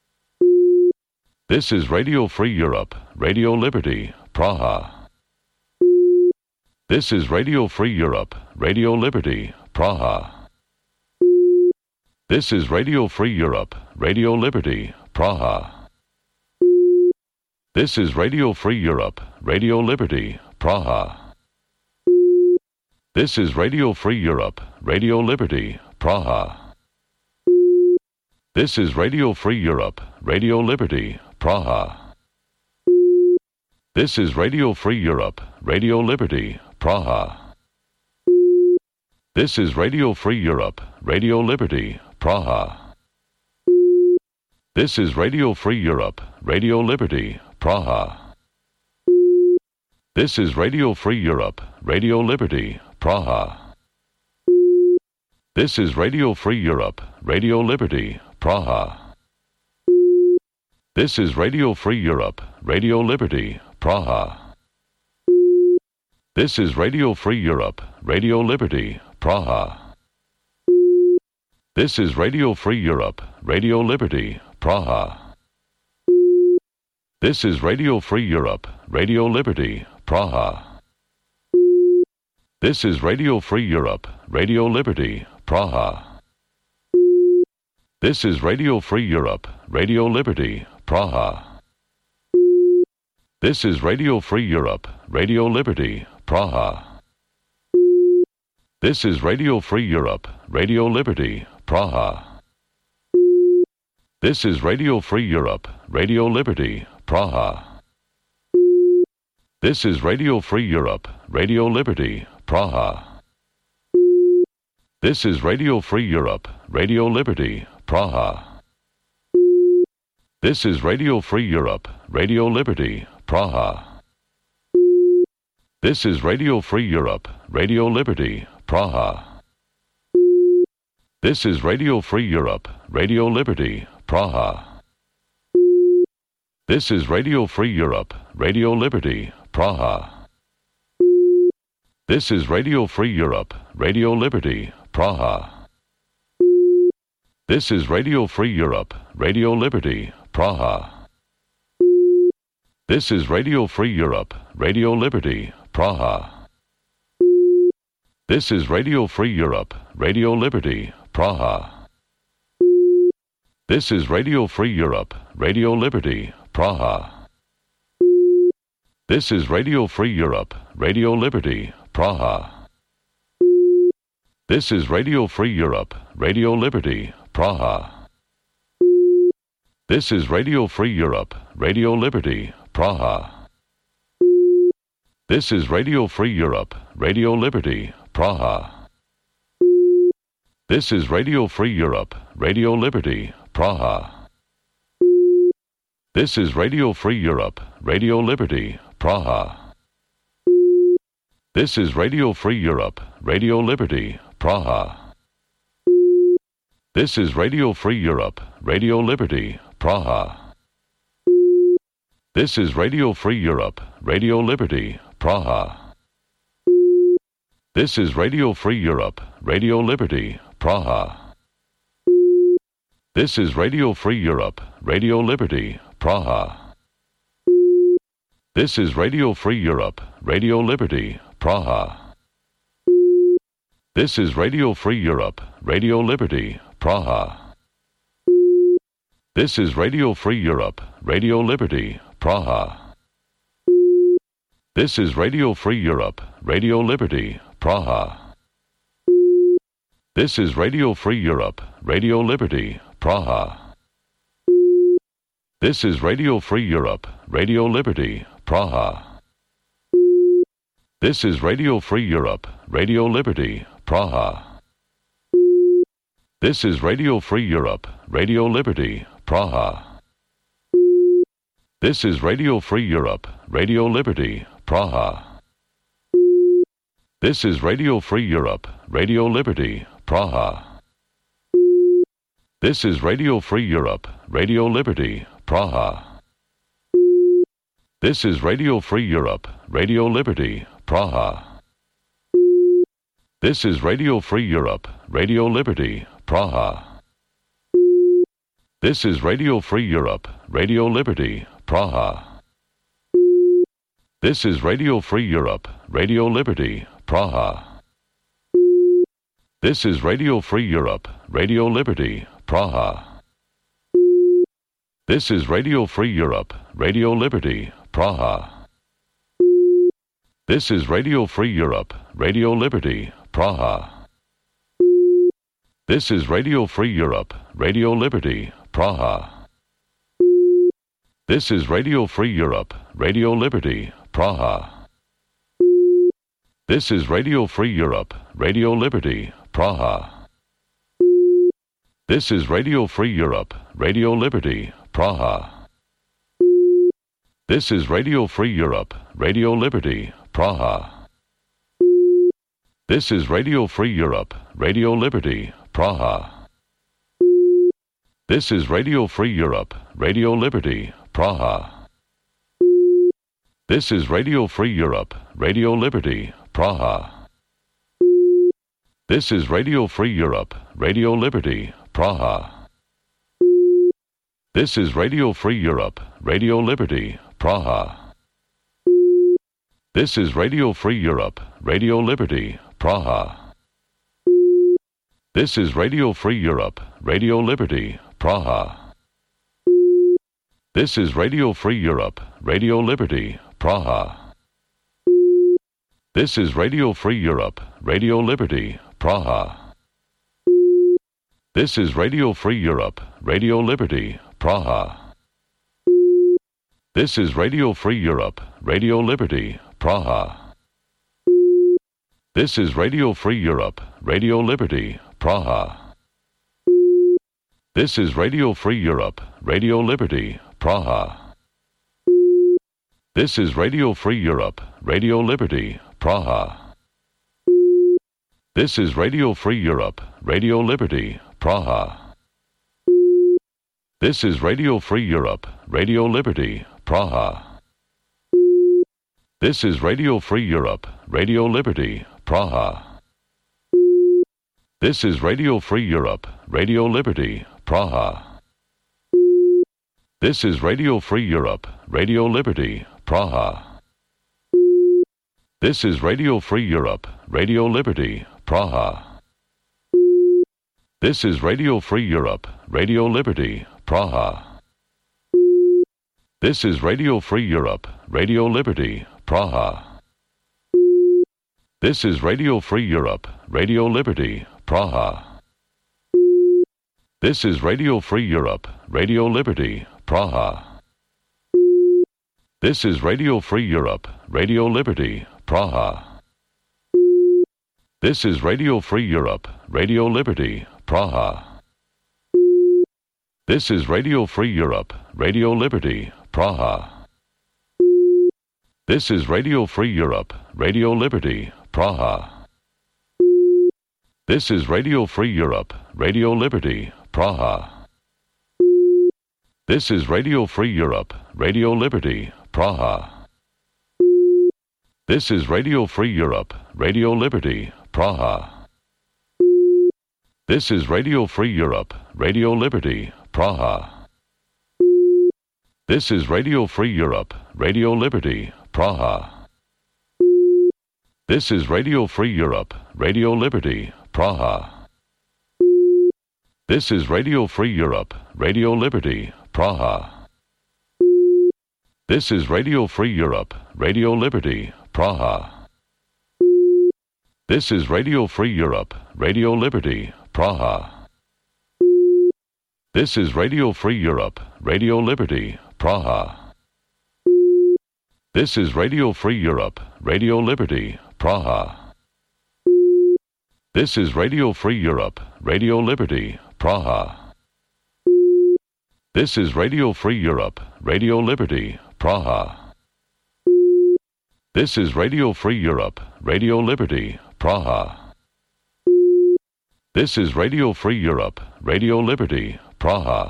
This is Radio Free Europe, Radio Liberty, Praha. This is Radio Free Europe, Radio Liberty, Praha. This is Radio Free Europe, Radio Liberty, Praha. This is Radio Free Europe, Radio Liberty, Praha. This is Radio Free Europe, Radio Liberty, Praha. This is Radio Free Europe, Radio Liberty, Praha. This is Radio Free Europe, Radio Liberty, Praha. This is Radio Free Europe, Radio Liberty, Praha. This is Radio Free Europe, Radio Liberty, Praha. This is Radio Free Europe, Radio Liberty, Praha. This is Radio Free Europe, Radio Liberty, Praha. This is Radio Free Europe, Radio Liberty, Praha. This is Radio Free Europe, Radio Liberty, Praha. This is Radio Free Europe, Radio Liberty, Praha. This is Radio Free Europe, Radio Liberty, Praha. This is Radio Free Europe, Radio Liberty, Praha. This is Radio Free Europe, Radio Liberty, Praha. This is Radio Free Europe, Radio Liberty, Praha. This is Radio Free Europe, Radio Liberty, Praha. This is Radio Free Europe, Radio Liberty, Praha. This is Radio Free Europe, Radio Liberty, Praha. This is Radio Free Europe, Radio Liberty, Praha. This is Radio Free Europe, Radio Liberty, Praha. This is Radio Free Europe, Radio Liberty, Praha. This is Radio Free Europe, Radio Liberty, Praha. This is Radio Free Europe, Radio Liberty, Praha. This is Radio Free Europe, Radio Liberty, Praha. This is Radio Free Europe, Radio Liberty, Praha. This is Radio Free Europe, Radio Liberty, Praha. This is Radio Free Europe, Radio Liberty, Praha. This is Radio Free Europe, Radio Liberty, Praha. This is Radio Free Europe, Radio Liberty, Praha. This is Radio Free Europe, Radio Liberty, Praha. This is Radio Free Europe, Radio Liberty, Praha. This is Radio Free Europe, Radio Liberty, Praha. This is Radio Free Europe, Radio Liberty, Praha. This is Radio Free Europe, Radio Liberty, Praha. This is Radio Free Europe, Radio Liberty, Praha. This is Radio Free Europe, Radio Liberty, Praha. This is Radio Free Europe, Radio Liberty, Praha. This is Radio Free Europe, Radio Liberty, Praha. This is Radio Free Europe, Radio Liberty, Praha. This is Radio Free Europe, Radio Liberty, Praha. This is Radio Free Europe, Radio Liberty, Praha. This is Radio Free Europe, Radio Liberty, Praha. This is Radio Free Europe, Radio Liberty, Praha. This is Radio Free Europe, Radio Liberty, Praha. This is Radio Free Europe, Radio Liberty, Praha. This is Radio Free Europe, Radio Liberty, Praha. This is Radio Free Europe, Radio Liberty, Praha. This is Radio Free Europe, Radio Liberty, Praha. This is Radio Free Europe, Radio Liberty, Praha. This is Radio Free Europe, Radio Liberty, Praha. This is Radio Free Europe, Radio Liberty, Praha. This is Radio Free Europe, Radio Liberty, Praha. This is Radio Free Europe, Radio Liberty, Praha. This is Radio Free Europe, Radio Liberty, Praha. This is Radio Free Europe, Radio Liberty, Praha. This is Radio Free Europe, Radio Liberty, Praha. This is Radio Free Europe, Radio Liberty, Praha. This is Radio Free Europe, Radio Liberty, Praha. This is Radio Free Europe, Radio Liberty, Praha. This is Radio Free Europe, Radio Liberty, Praha. This is Radio Free Europe, Radio Liberty, Praha. This is Radio Free Europe, Radio Liberty, Praha. This is Radio Free Europe, Radio Liberty, Praha. This is Radio Free Europe, Radio Liberty, Praha. This is Radio Free Europe, Radio Liberty, Praha. This is Radio Free Europe, Radio Liberty, Praha. This is Radio Free Europe, Radio Liberty, Praha. This is Radio Free Europe, Radio Liberty, Praha. This is Radio Free Europe, Radio Liberty, Praha. This is Radio Free Europe, Radio Liberty, Praha. This is Radio Free Europe, Radio Liberty, Praha. This is Radio Free Europe, Radio Liberty, Praha. This is Radio Free Europe, Radio Liberty, Praha. This is Radio Free Europe, Radio Liberty, Praha. This is Radio Free Europe, Radio Liberty, Praha. This is Radio Free Europe, Radio Liberty, Praha. This is Radio Free Europe, Radio Liberty, Praha. This is Radio Free Europe, Radio Liberty, Praha. This is Radio Free Europe, Radio Liberty, Praha. This is Radio Free Europe, Radio Liberty, Praha. This is Radio Free Europe, Radio Liberty, Praha. This is Radio Free Europe, Radio Liberty, Praha. This is Radio Free Europe, Radio Liberty, Praha. This is Radio Free Europe, Radio Liberty, Praha. This is Radio Free Europe, Radio Liberty, Praha. This is Radio Free Europe, Radio Liberty, Praha. This is Radio Free Europe, Radio Liberty, Praha. This is Radio Free Europe, Radio Liberty, Praha. This is Radio Free Europe, Radio Liberty, Praha. This is Radio Free Europe, Radio Liberty, Praha. This is Radio Free Europe, Radio Liberty, Praha. This is Radio Free Europe, Radio Liberty, Praha. This is Radio Free Europe, Radio Liberty, Praha. This is Radio Free Europe, Radio Liberty, Praha. This is Radio Free Europe, Radio Liberty, Praha. This is Radio Free Europe, Radio Liberty, Praha. This is Radio Free Europe, Radio Liberty, Praha. This is Radio Free Europe, Radio Liberty, Praha. This is Radio Free Europe, Radio Liberty, Praha. This is Radio Free Europe, Radio Liberty, Praha. This is Radio Free Europe, Radio Liberty, Praha. This is Radio Free Europe, Radio Liberty, Praha. This is Radio Free Europe, Radio Liberty, Praha. This is Radio Free Europe, Radio Liberty, Praha. This is Radio Free Europe, Radio Liberty, Praha.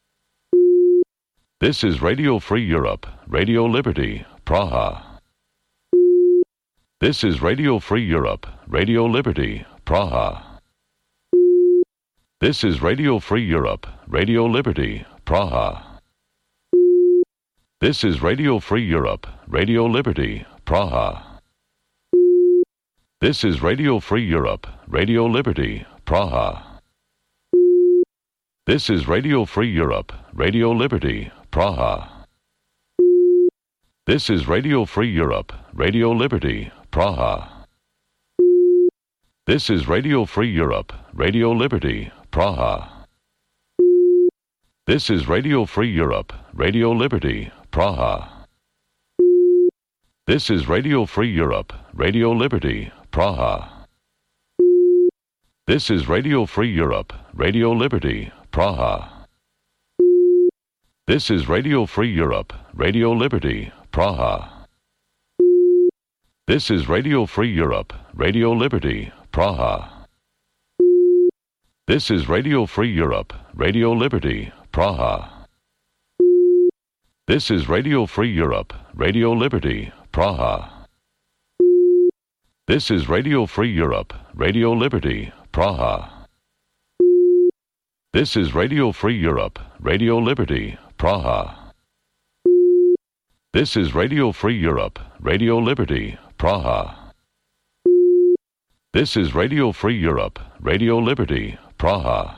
This is Radio Free Europe, Radio Liberty, Praha. This is Radio Free Europe, Radio Liberty, Praha. This is Radio Free Europe, Radio Liberty, Praha. This is Radio Free Europe, Radio Liberty, Praha. This is Radio Free Europe, Radio Liberty, Praha. This is Radio Free Europe, Radio Liberty, Praha. This is Radio Free Europe, Radio Liberty, Praha. This is Radio Free Europe, Radio Liberty, Praha. This is Radio Free Europe, Radio Liberty, Praha. This is Radio Free Europe, Radio Liberty, Praha. This is Radio Free Europe, Radio Liberty, Praha. This is Radio Free Europe, Radio Liberty, Praha. This is Radio Free Europe, Radio Liberty, Praha. This is Radio Free Europe, Radio Liberty, Praha. This is Radio Free Europe, Radio Liberty, Praha. This is Radio Free Europe, Radio Liberty, Praha. This is Radio Free Europe, Radio Liberty, Praha. This is Radio Free Europe, Radio Liberty, Praha. This is Radio Free Europe, Radio Liberty, Praha.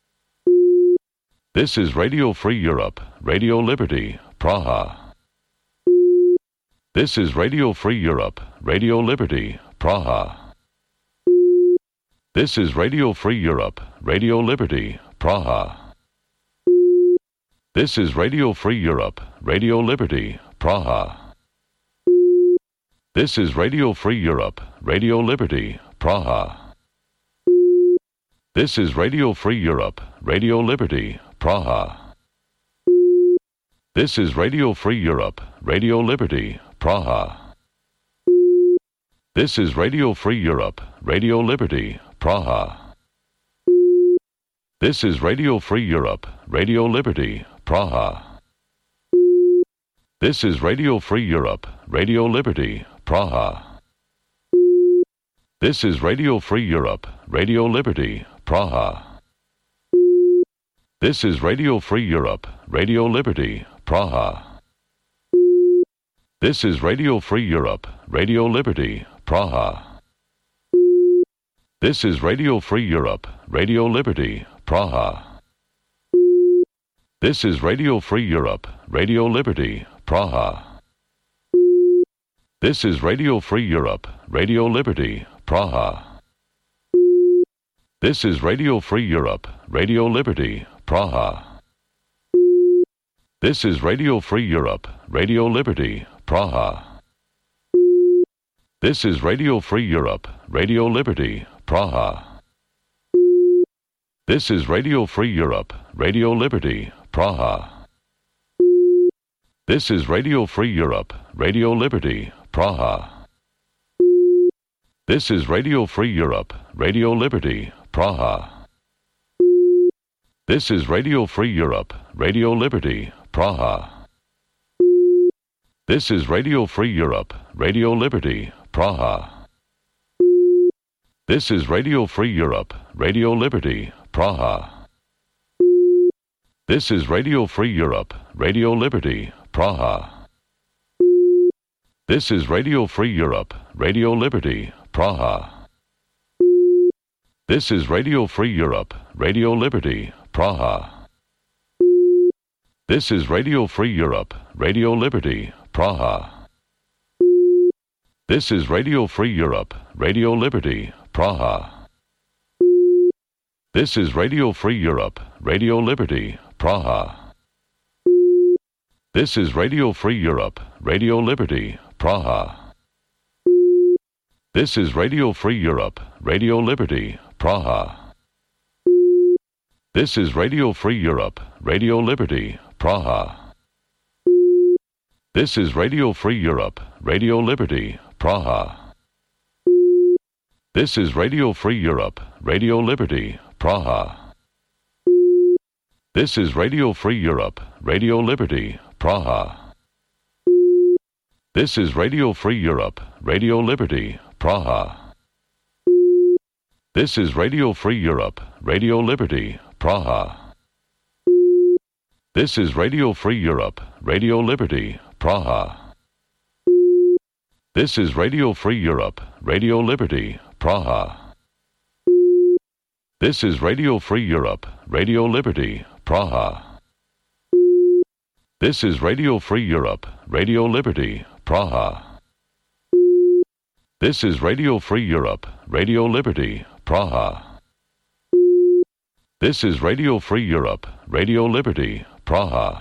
This is Radio Free Europe, Radio Liberty, Praha. This is Radio Free Europe, Radio Liberty, Praha. This is Radio Free Europe, Radio Liberty, Praha. This is Radio Free Europe, Radio Liberty, Praha. This is Radio Free Europe, Radio Liberty, Praha. This is Radio Free Europe, Radio Liberty, Praha. This is Radio Free Europe, Radio Liberty, Praha. This is Radio Free Europe, Radio Liberty, Praha. This is Radio Free Europe, Radio Liberty, Praha. This is Radio Free Europe, Radio Liberty, Praha. This is Radio Free Europe, Radio Liberty, Praha. This is Radio Free Europe, Radio Liberty, Praha. This is Radio Free Europe, Radio Liberty, Praha. This is Radio Free Europe, Radio Liberty, Praha. This is Radio Free Europe, Radio Liberty, Praha. This is Radio Free Europe, Radio Liberty, Praha. This is Radio Free Europe, Radio Liberty, Praha. This is Radio Free Europe, Radio Liberty, Praha. This is Radio Free Europe, Radio Liberty, Praha. This is Radio Free Europe, Radio Liberty, Praha. This is Radio Free Europe, Radio Liberty, Praha. This is Radio Free Europe, Radio Liberty, Praha. This is Radio Free Europe, Radio Liberty, Praha. This is Radio Free Europe, Radio Liberty, Praha. This is Radio Free Europe, Radio Liberty, Praha. This is Radio Free Europe, Radio Liberty, Praha. This is Radio Free Europe, Radio Liberty, Praha. This is Radio Free Europe, Radio Liberty, Praha. This is Radio Free Europe, Radio Liberty, Praha. This is Radio Free Europe, Radio Liberty, Praha. This is Radio Free Europe, Radio Liberty, Praha. This is Radio Free Europe, Radio Liberty, Praha. This is Radio Free Europe, Radio Liberty, Praha. This is Radio Free Europe, Radio Liberty, Praha. This is Radio Free Europe, Radio Liberty, Praha. This is Radio Free Europe, Radio Liberty, Praha. This is Radio Free Europe, Radio Liberty, Praha. This is Radio Free Europe, Radio Liberty, Praha. This is Radio Free Europe, Radio Liberty, Praha. This is Radio Free Europe, Radio Liberty, Praha. This is Radio Free Europe, Radio Liberty, Praha. This is Radio Free Europe, Radio Liberty, Praha. This is Radio Free Europe, Radio Liberty, Praha. This is Radio Free Europe, Radio Liberty, Praha. This is Radio Free Europe, Radio Liberty, Praha.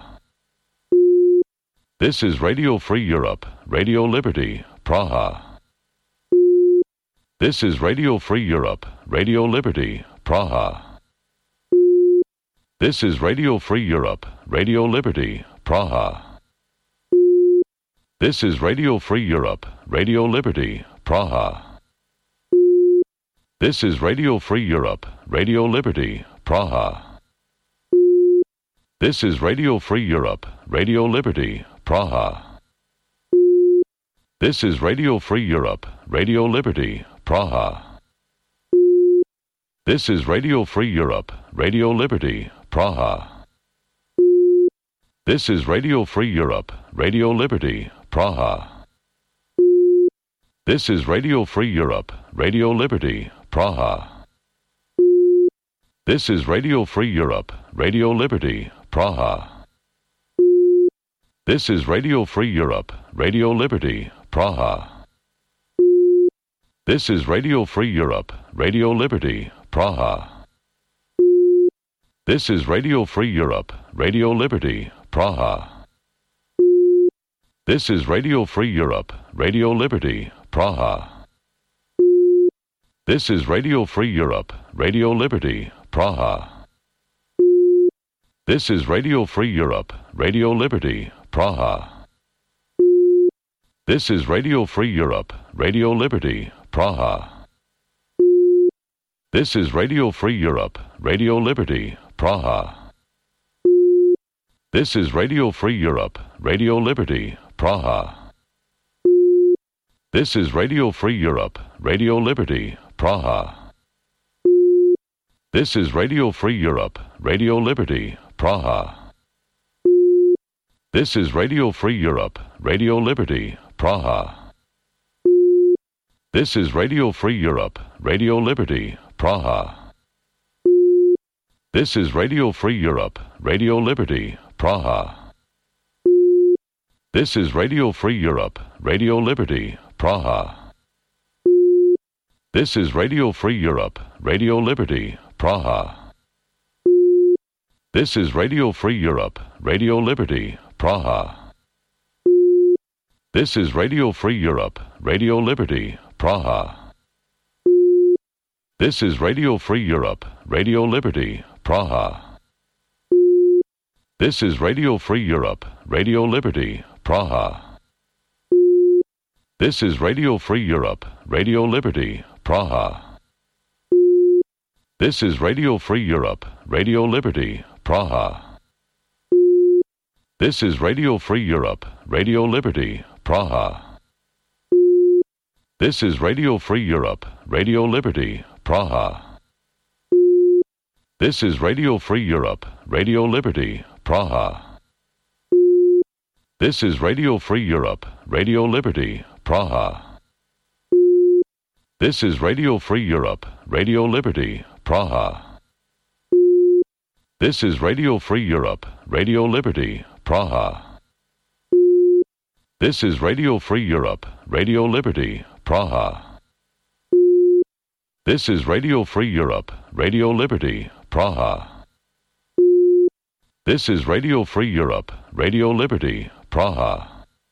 This is Radio Free Europe, Radio Liberty, Praha. This is Radio Free Europe, Radio Liberty, Praha. This is Radio Free Europe, Radio Liberty, Praha. This is Radio Free Europe, Radio Liberty, Praha. This is Radio Free Europe, Radio Liberty, Praha. This is Radio Free Europe, Radio Liberty, Praha. This is Radio Free Europe, Radio Liberty, Praha. This is Radio Free Europe, Radio Liberty, Praha. This is Radio Free Europe, Radio Liberty, Praha. This is Radio Free Europe, Radio Liberty, Praha. This is Radio Free Europe, Radio Liberty, Praha. This is Radio Free Europe, Radio Liberty, Praha. This is Radio Free Europe, Radio Liberty, Praha. This is Radio Free Europe, Radio Liberty, Praha. This is Radio Free Europe, Radio Liberty, Praha. This is Radio Free Europe, Radio Liberty, Praha. This is Radio Free Europe, Radio Liberty, Praha. This is Radio Free Europe, Radio Liberty, Praha. This is Radio Free Europe, Radio Liberty, Praha. This is Radio Free Europe, Radio Liberty, Praha. This is Radio Free Europe, Radio Liberty, Praha. This is Radio Free Europe, Radio Liberty, Praha. This is Radio Free Europe, Radio Liberty, Praha. This is Radio Free Europe, Radio Liberty, Praha. This is Radio Free Europe, Radio Liberty, Praha. This is Radio Free Europe, Radio Liberty, Praha. This is Radio Free Europe, Radio Liberty, Praha. This is Radio Free Europe, Radio Liberty, Praha. This is Radio Free Europe, Radio Liberty, Praha. This is Radio Free Europe, Radio Liberty, Praha. This is Radio Free Europe, Radio Liberty, Praha. This is Radio Free Europe, Radio Liberty, Praha. This is Radio Free Europe, Radio Liberty, Praha. This is Radio Free Europe, Radio Liberty, Praha. This is Radio Free Europe, Radio Liberty, Praha. This is Radio Free Europe, Radio Liberty, Praha. This is Radio Free Europe, Radio Liberty, Praha. This is Radio Free Europe, Radio Liberty, Praha. This is Radio Free Europe, Radio Liberty, Praha. This is Radio Free Europe, Radio Liberty, Praha. This is Radio Free Europe, Radio Liberty, Praha. This is Radio Free Europe, Radio Liberty, Praha.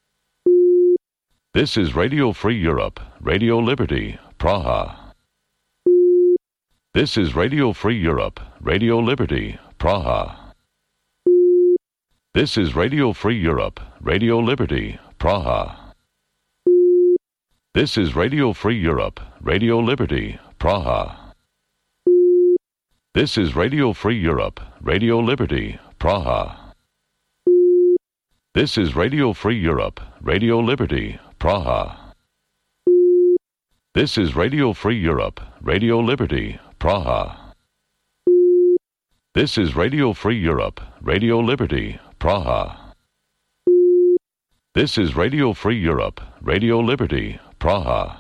This is Radio Free Europe, Radio Liberty, Praha. This is Radio Free Europe, Radio Liberty, Praha. This is Radio Free Europe, Radio Liberty, Praha. This is Radio Free Europe, Radio Liberty, Praha. This is Radio Free Europe, Radio Liberty, Praha. This is Radio Free Europe, Radio Liberty, Praha. This is Radio Free Europe, Radio Liberty, Praha. This is Radio Free Europe, Radio Liberty, Praha. This is Radio Free Europe, Radio Liberty, Praha.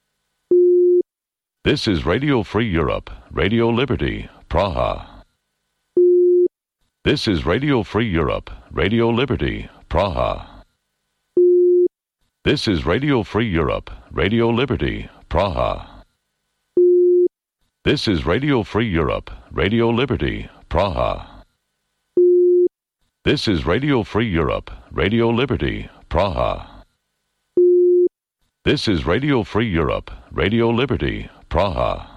This is Radio Free Europe, Radio Liberty, Praha. This is Radio Free Europe, Radio Liberty, Praha. This is Radio Free Europe, Radio Liberty, Praha. This is Radio Free Europe, Radio Liberty, Praha. This is Radio Free Europe, Radio Liberty, Praha. This is Radio Free Europe, Radio Liberty, Praha.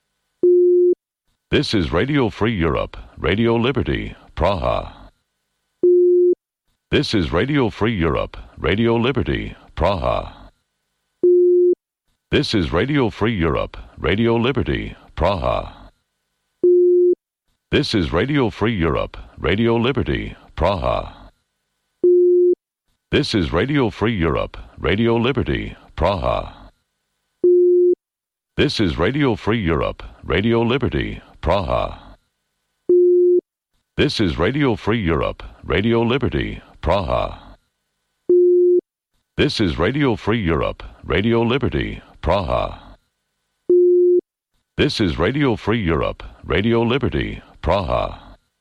This is Radio Free Europe, Radio Liberty, Praha. This is Radio Free Europe, Radio Liberty, Praha. This is Radio Free Europe, Radio Liberty, Praha. This is Radio Free Europe, Radio Liberty, Praha. This is Radio Free Europe, Radio Liberty, Praha. This is Radio Free Europe, Radio Liberty, Praha. This is Radio Free Europe, Radio Liberty, Praha. This is Radio Free Europe, Radio Liberty, Praha. This is Radio Free Europe, Radio Liberty, Praha.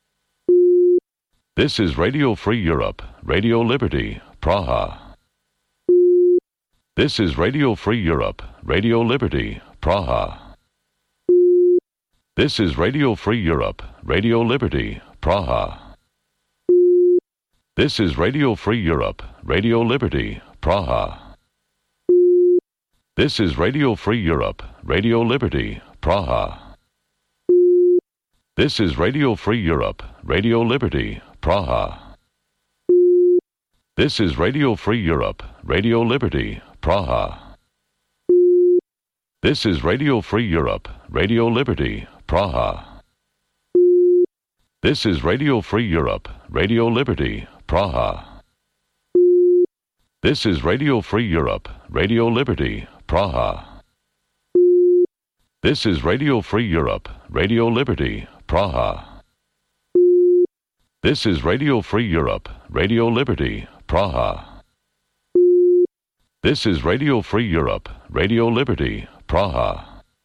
This is Radio Free Europe, Radio Liberty, Praha. This is Radio Free Europe, Radio Liberty, Praha. This is Radio Free Europe, Radio Liberty, Praha. This is Radio Free Europe, Radio Liberty, Praha. This is Radio Free Europe, Radio Liberty, Praha. This is Radio Free Europe, Radio Liberty, Praha. This is Radio Free Europe, Radio Liberty, Praha. This is Radio Free Europe, Radio Liberty, Praha. This is Radio Free Europe, Radio Liberty, Praha. This is Radio Free Europe, Radio Liberty, Praha. This is Radio Free Europe, Radio Liberty, Praha. This is Radio Free Europe, Radio Liberty, Praha. This is Radio Free Europe, Radio Liberty, Praha.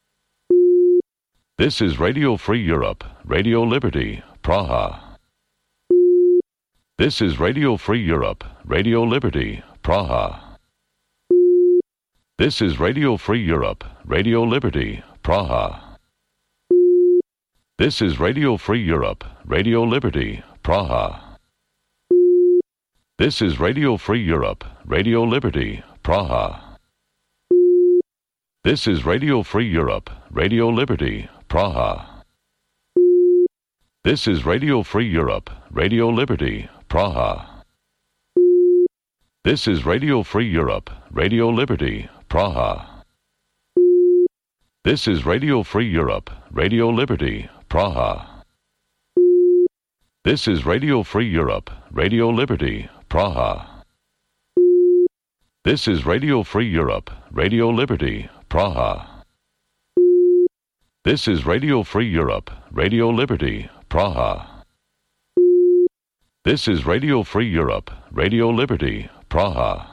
This is Radio Free Europe, Radio Liberty, Praha. This is Radio Free Europe, Radio Liberty, Praha. This is Radio Free Europe, Radio Liberty, Praha. This is Radio Free Europe, Radio Liberty, Praha. This is Radio Free Europe, Radio Liberty, Praha. This is Radio Free Europe, Radio Liberty, Praha. This is Radio Free Europe, Radio Liberty, Praha. This is Radio Free Europe, Radio Liberty, Praha. This is Radio Free Europe, Radio Liberty, Praha. This is Radio Free Europe, Radio Liberty, Praha. This is Radio Free Europe, Radio Liberty, Praha. This is Radio Free Europe, Radio Liberty, Praha. This is Radio Free Europe, Radio Liberty, Praha.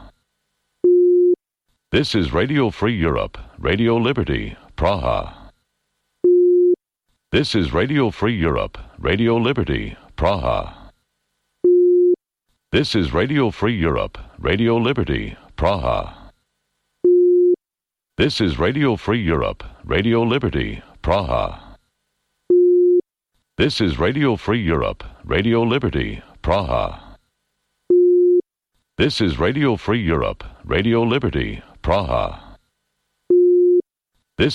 This is Radio Free Europe, Radio Liberty, Praha. This is Radio Free Europe, Radio Liberty, Praha. This is Radio Free Europe, Radio Liberty, Praha. This is Radio Free Europe, Radio Liberty, Praha. This is Radio Free Europe, Radio Liberty, Praha. This is Radio Free Europe, Radio Liberty, Praha.